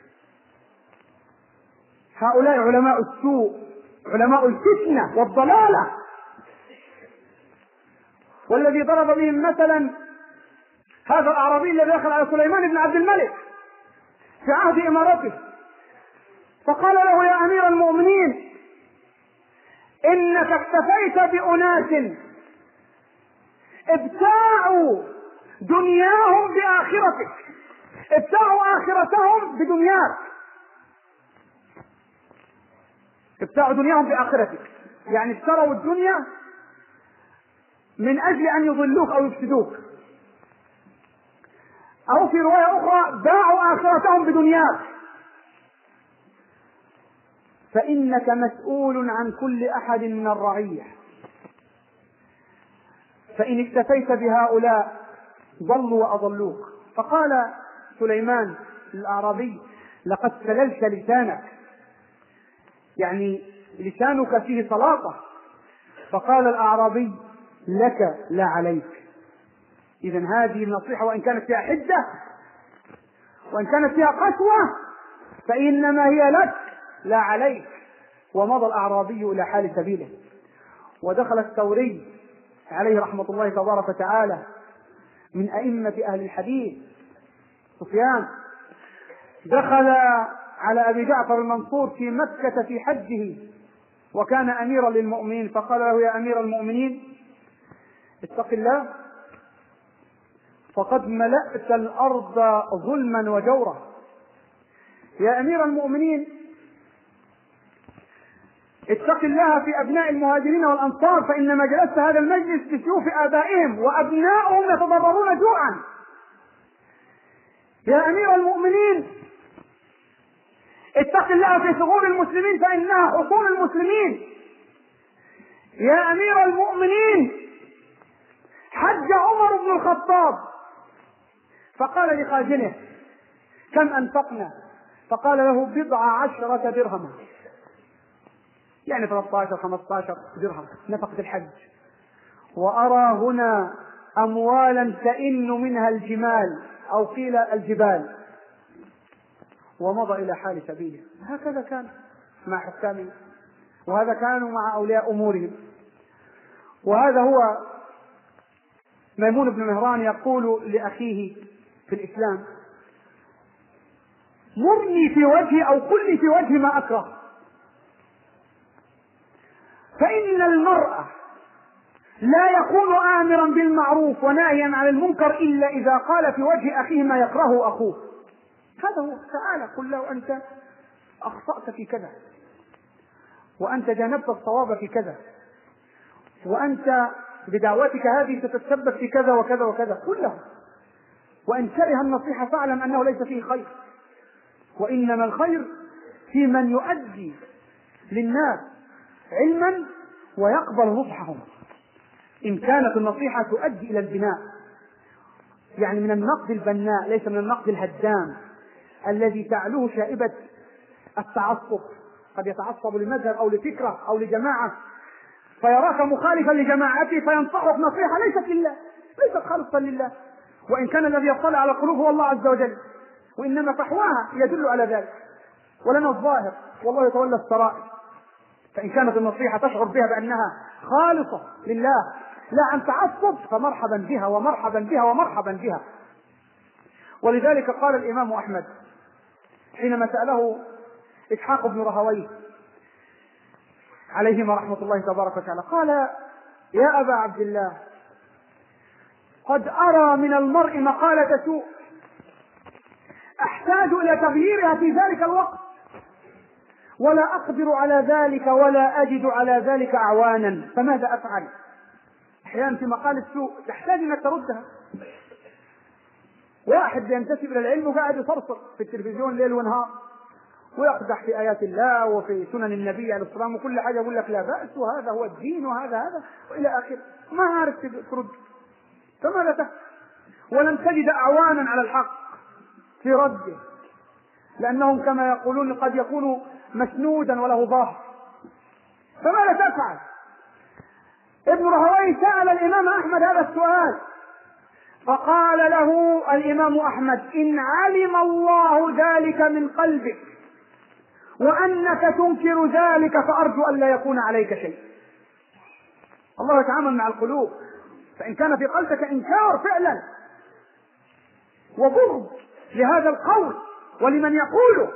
هؤلاء علماء السوء، علماء الفتنة والضلالة. والذي ضرب بهم مثلا هذا الأعرابي الذي دخل على سليمان بن عبد الملك في عهد إمارته فقال له: يا أمير المؤمنين، إنك اكتفيت بأناس ابتاعوا دنياهم بآخرتك، ابتاعوا آخرتهم بدنياك، ابتاعوا دنياهم بآخرتك، يعني اشتروا الدنيا من أجل أن يضلوك أو يفسدوك، أو في رواية أخرى باعوا آخرتهم بدنياك، فإنك مسؤول عن كل أحد من الرعية، فإن اكتفيت بهؤلاء ضلوا وأضلوك. فقال سليمان الأعرابي: لقد سللت لسانك، يعني لسانك فيه سلاطة. فقال الأعرابي: لك لا عليك. إذن هذه النصيحة وإن كانت فيها حدة وإن كانت فيها قسوة فإنما هي لك لا عليك. ومضى الأعرابي إلى حال سبيله. ودخل الثوري عليه رحمة الله تبارك وتعالى من أئمة أهل الحديث سفيان، دخل على أبي جعفر المنصور في مكة في حجه وكان أميرا للمؤمنين، فقال له: يا أمير المؤمنين، اتق الله، فقد ملأت الأرض ظلما وجورا. يا أمير المؤمنين، اتق الله في أبناء المهاجرين والأنصار، فإنما جلست هذا المجلس بسيوف آبائهم وأبناؤهم يتضررون جوعا. يا أمير المؤمنين، اتق الله في ثغور المسلمين فإنها حصون المسلمين. يا أمير المؤمنين، حج عمر بن الخطاب فقال لخازنه: كم أنفقنا؟ فقال له: بضع عشرة درهما، يعني ثلاثة عشر خمسة عشر درهم نفقة الحج. وأرى هنا أموالا تئن منها الجمال أو قيل الجبال. ومضى إلى حال سبيله. هكذا كان مع حكامهم، وهذا كانوا مع أولياء أمورهم. وهذا هو ميمون بن مهران يقول لأخيه في الإسلام: مرني في وجهي أو قل لي في وجهي ما أكره، فإن المرأة لا يكون آمرا بالمعروف وناهيا عن المنكر إلا إذا قال في وجه أخيه ما يكرهه أخوه. هذا هو. تعالى قل له: أنت أخطأت في كذا، وأنت جانبت الصواب في كذا، وأنت بدعوتك هذه ستتسبب في كذا وكذا وكذا. قل له. وإن كره النصيحة فاعلم أنه ليس فيه خير، وإنما الخير في من يؤدي للناس علما ويقبل نصحهم. إن كانت النصيحة تؤدي إلى البناء، يعني من النقد البناء ليس من النقد الهدام الذي تعلوه شائبة التعصب. قد يتعصب لمذهب أو لفكرة أو لجماعة فيراك مخالفا لجماعته فينصحك نصيحة ليست لله، ليست خالصة لله، وإن كان الذي يطلع على القلوب هو الله عز وجل، وإنما فحواها يدل على ذلك، ولنا الظاهر والله يتولى السرائر. فإن كانت النصيحة تشعر بها بأنها خالصة لله لا عن تعصب فمرحبا بها ومرحبا بها ومرحبا بها. ولذلك قال الإمام أحمد حينما سأله إسحاق بن رهويه عليهما رحمة الله تبارك وتعالى، قال: يا أبا عبد الله، قد أرى من المرء مقالة سوء أحتاج إلى تغييرها في ذلك الوقت، ولا أقدر على ذلك ولا أجد على ذلك أعوانا، فماذا أفعل؟ أحيانا في مقالة سوء تحتاج أنك تردها. واحد ينتسب إلى العلم وقاعد يصرصر في التلفزيون ليل ونهار ويقدح في آيات الله وفي سنن النبي عليه الصلاة والسلام وكل حاجة يقول لك لا بأس وهذا هو الدين وهذا هذا وإلى آخره، ما عارف ترد، فماذا تفعل؟ ولن تجد أعوانا على الحق في رده، لأنهم كما يقولون قد يكون مسنودا وله ظهر، فماذا تفعل؟ ابن راهويه سأل الإمام أحمد هذا السؤال، فقال له الإمام أحمد: إن علم الله ذلك من قلبك وأنك تنكر ذلك فأرجو أن لا يكون عليك شيء. الله يتعامل مع القلوب، فإن كان في قلبك إنكار فعلا وبغض لهذا القول ولمن يقوله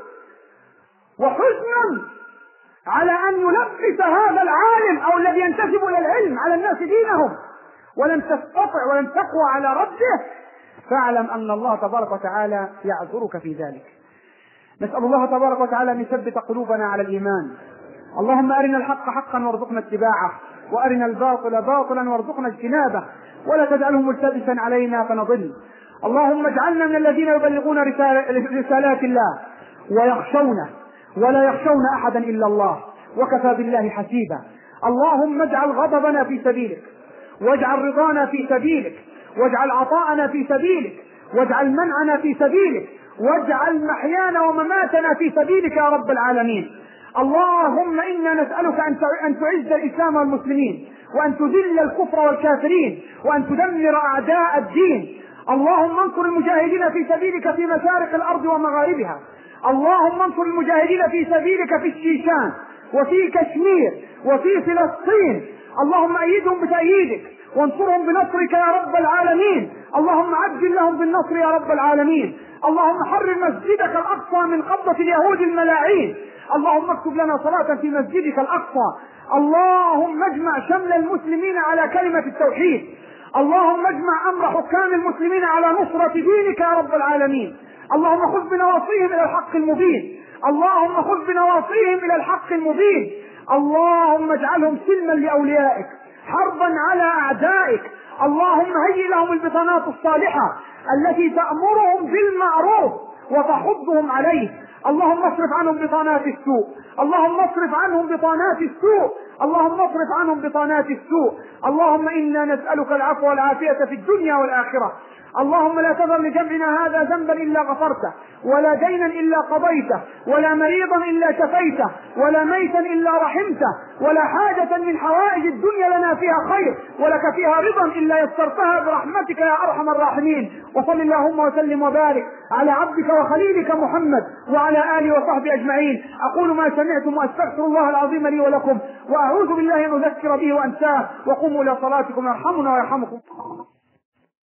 وحزن على أن يلبس هذا العالم أو الذي ينتسب إلى العلم على الناس دينهم ولن تستطع ولن تقوى على رده، فاعلم أن الله تبارك وتعالى يعذرك في ذلك. نسأل الله تبارك وتعالى أن يثبت قلوبنا على الإيمان. اللهم أرنا الحق حقا وارزقنا اتباعه، وأرنا الباطل باطلا وارزقنا اجتنابه، ولا تجعله ملتبسا علينا فنضل. اللهم اجعلنا من الذين يبلغون رسالات الله ويخشونه ولا يخشون أحدا إلا الله، وكفى بالله حسيبا. اللهم اجعل غضبنا في سبيلك، واجعل رضانا في سبيلك، واجعل عطاءنا في سبيلك، واجعل منعنا في سبيلك، واجعل محيانا ومماتنا في سبيلك يا رب العالمين. اللهم إنا نسألك أن تعز الإسلام والمسلمين، وأن تذل الكفر والكافرين، وأن تدمر أعداء الدين. اللهم انصر المجاهدين في سبيلك في مشارق الأرض ومغاربها. اللهم انصر المجاهدين في سبيلك في الشيشان وفي كشمير وفي فلسطين. اللهم أيدهم بتأييدك وانصرهم بنصرك يا رب العالمين. اللهم عجل لهم بالنصر يا رب العالمين. اللهم حرر مسجدك الأقصى من قبضة اليهود الملاعين. اللهم اكتب لنا صلاة في مسجدك الأقصى. اللهم اجمع شمل المسلمين على كلمة التوحيد. اللهم اجمع أمر حكام المسلمين على نصرة دينك يا رب العالمين. اللهم خذ بنواصيهم إلى الحق المبين. اللهم خذ بنواصيهم إلى الحق المبين. اللهم اجعلهم سلما لأوليائك، حربا على أعدائك. اللهم هيئ لهم البطانات الصالحة التي تأمرهم بالمعروف وتحضهم عليه. اللهم اصرف عنهم بطانات السوء. اللهم اصرف عنهم بطانات السوء. اللهم اصرف عنهم بطانات السوء. اللهم إنا نسألك العفو والعافية في الدنيا والآخرة. اللهم لا تذر لجمعنا هذا ذنبا إلا غفرته، ولا دينا إلا قضيته، ولا مريضا إلا شفيته، ولا ميتا إلا رحمته، ولا حاجة من حوائج الدنيا لنا فيها خير ولك فيها رضا إلا يسرتها برحمتك يا أرحم الراحمين. وصل اللهم وسلم وبارك على عبدك وخليلك محمد وعلى آله وصحبه أجمعين. أقول ما سمعتم وأستغفر الله العظيم لي ولكم، وأعوذ بالله أن أذكر به وأنساه. وقوموا إلى صلاتكم يرحمنا ويرحمكم.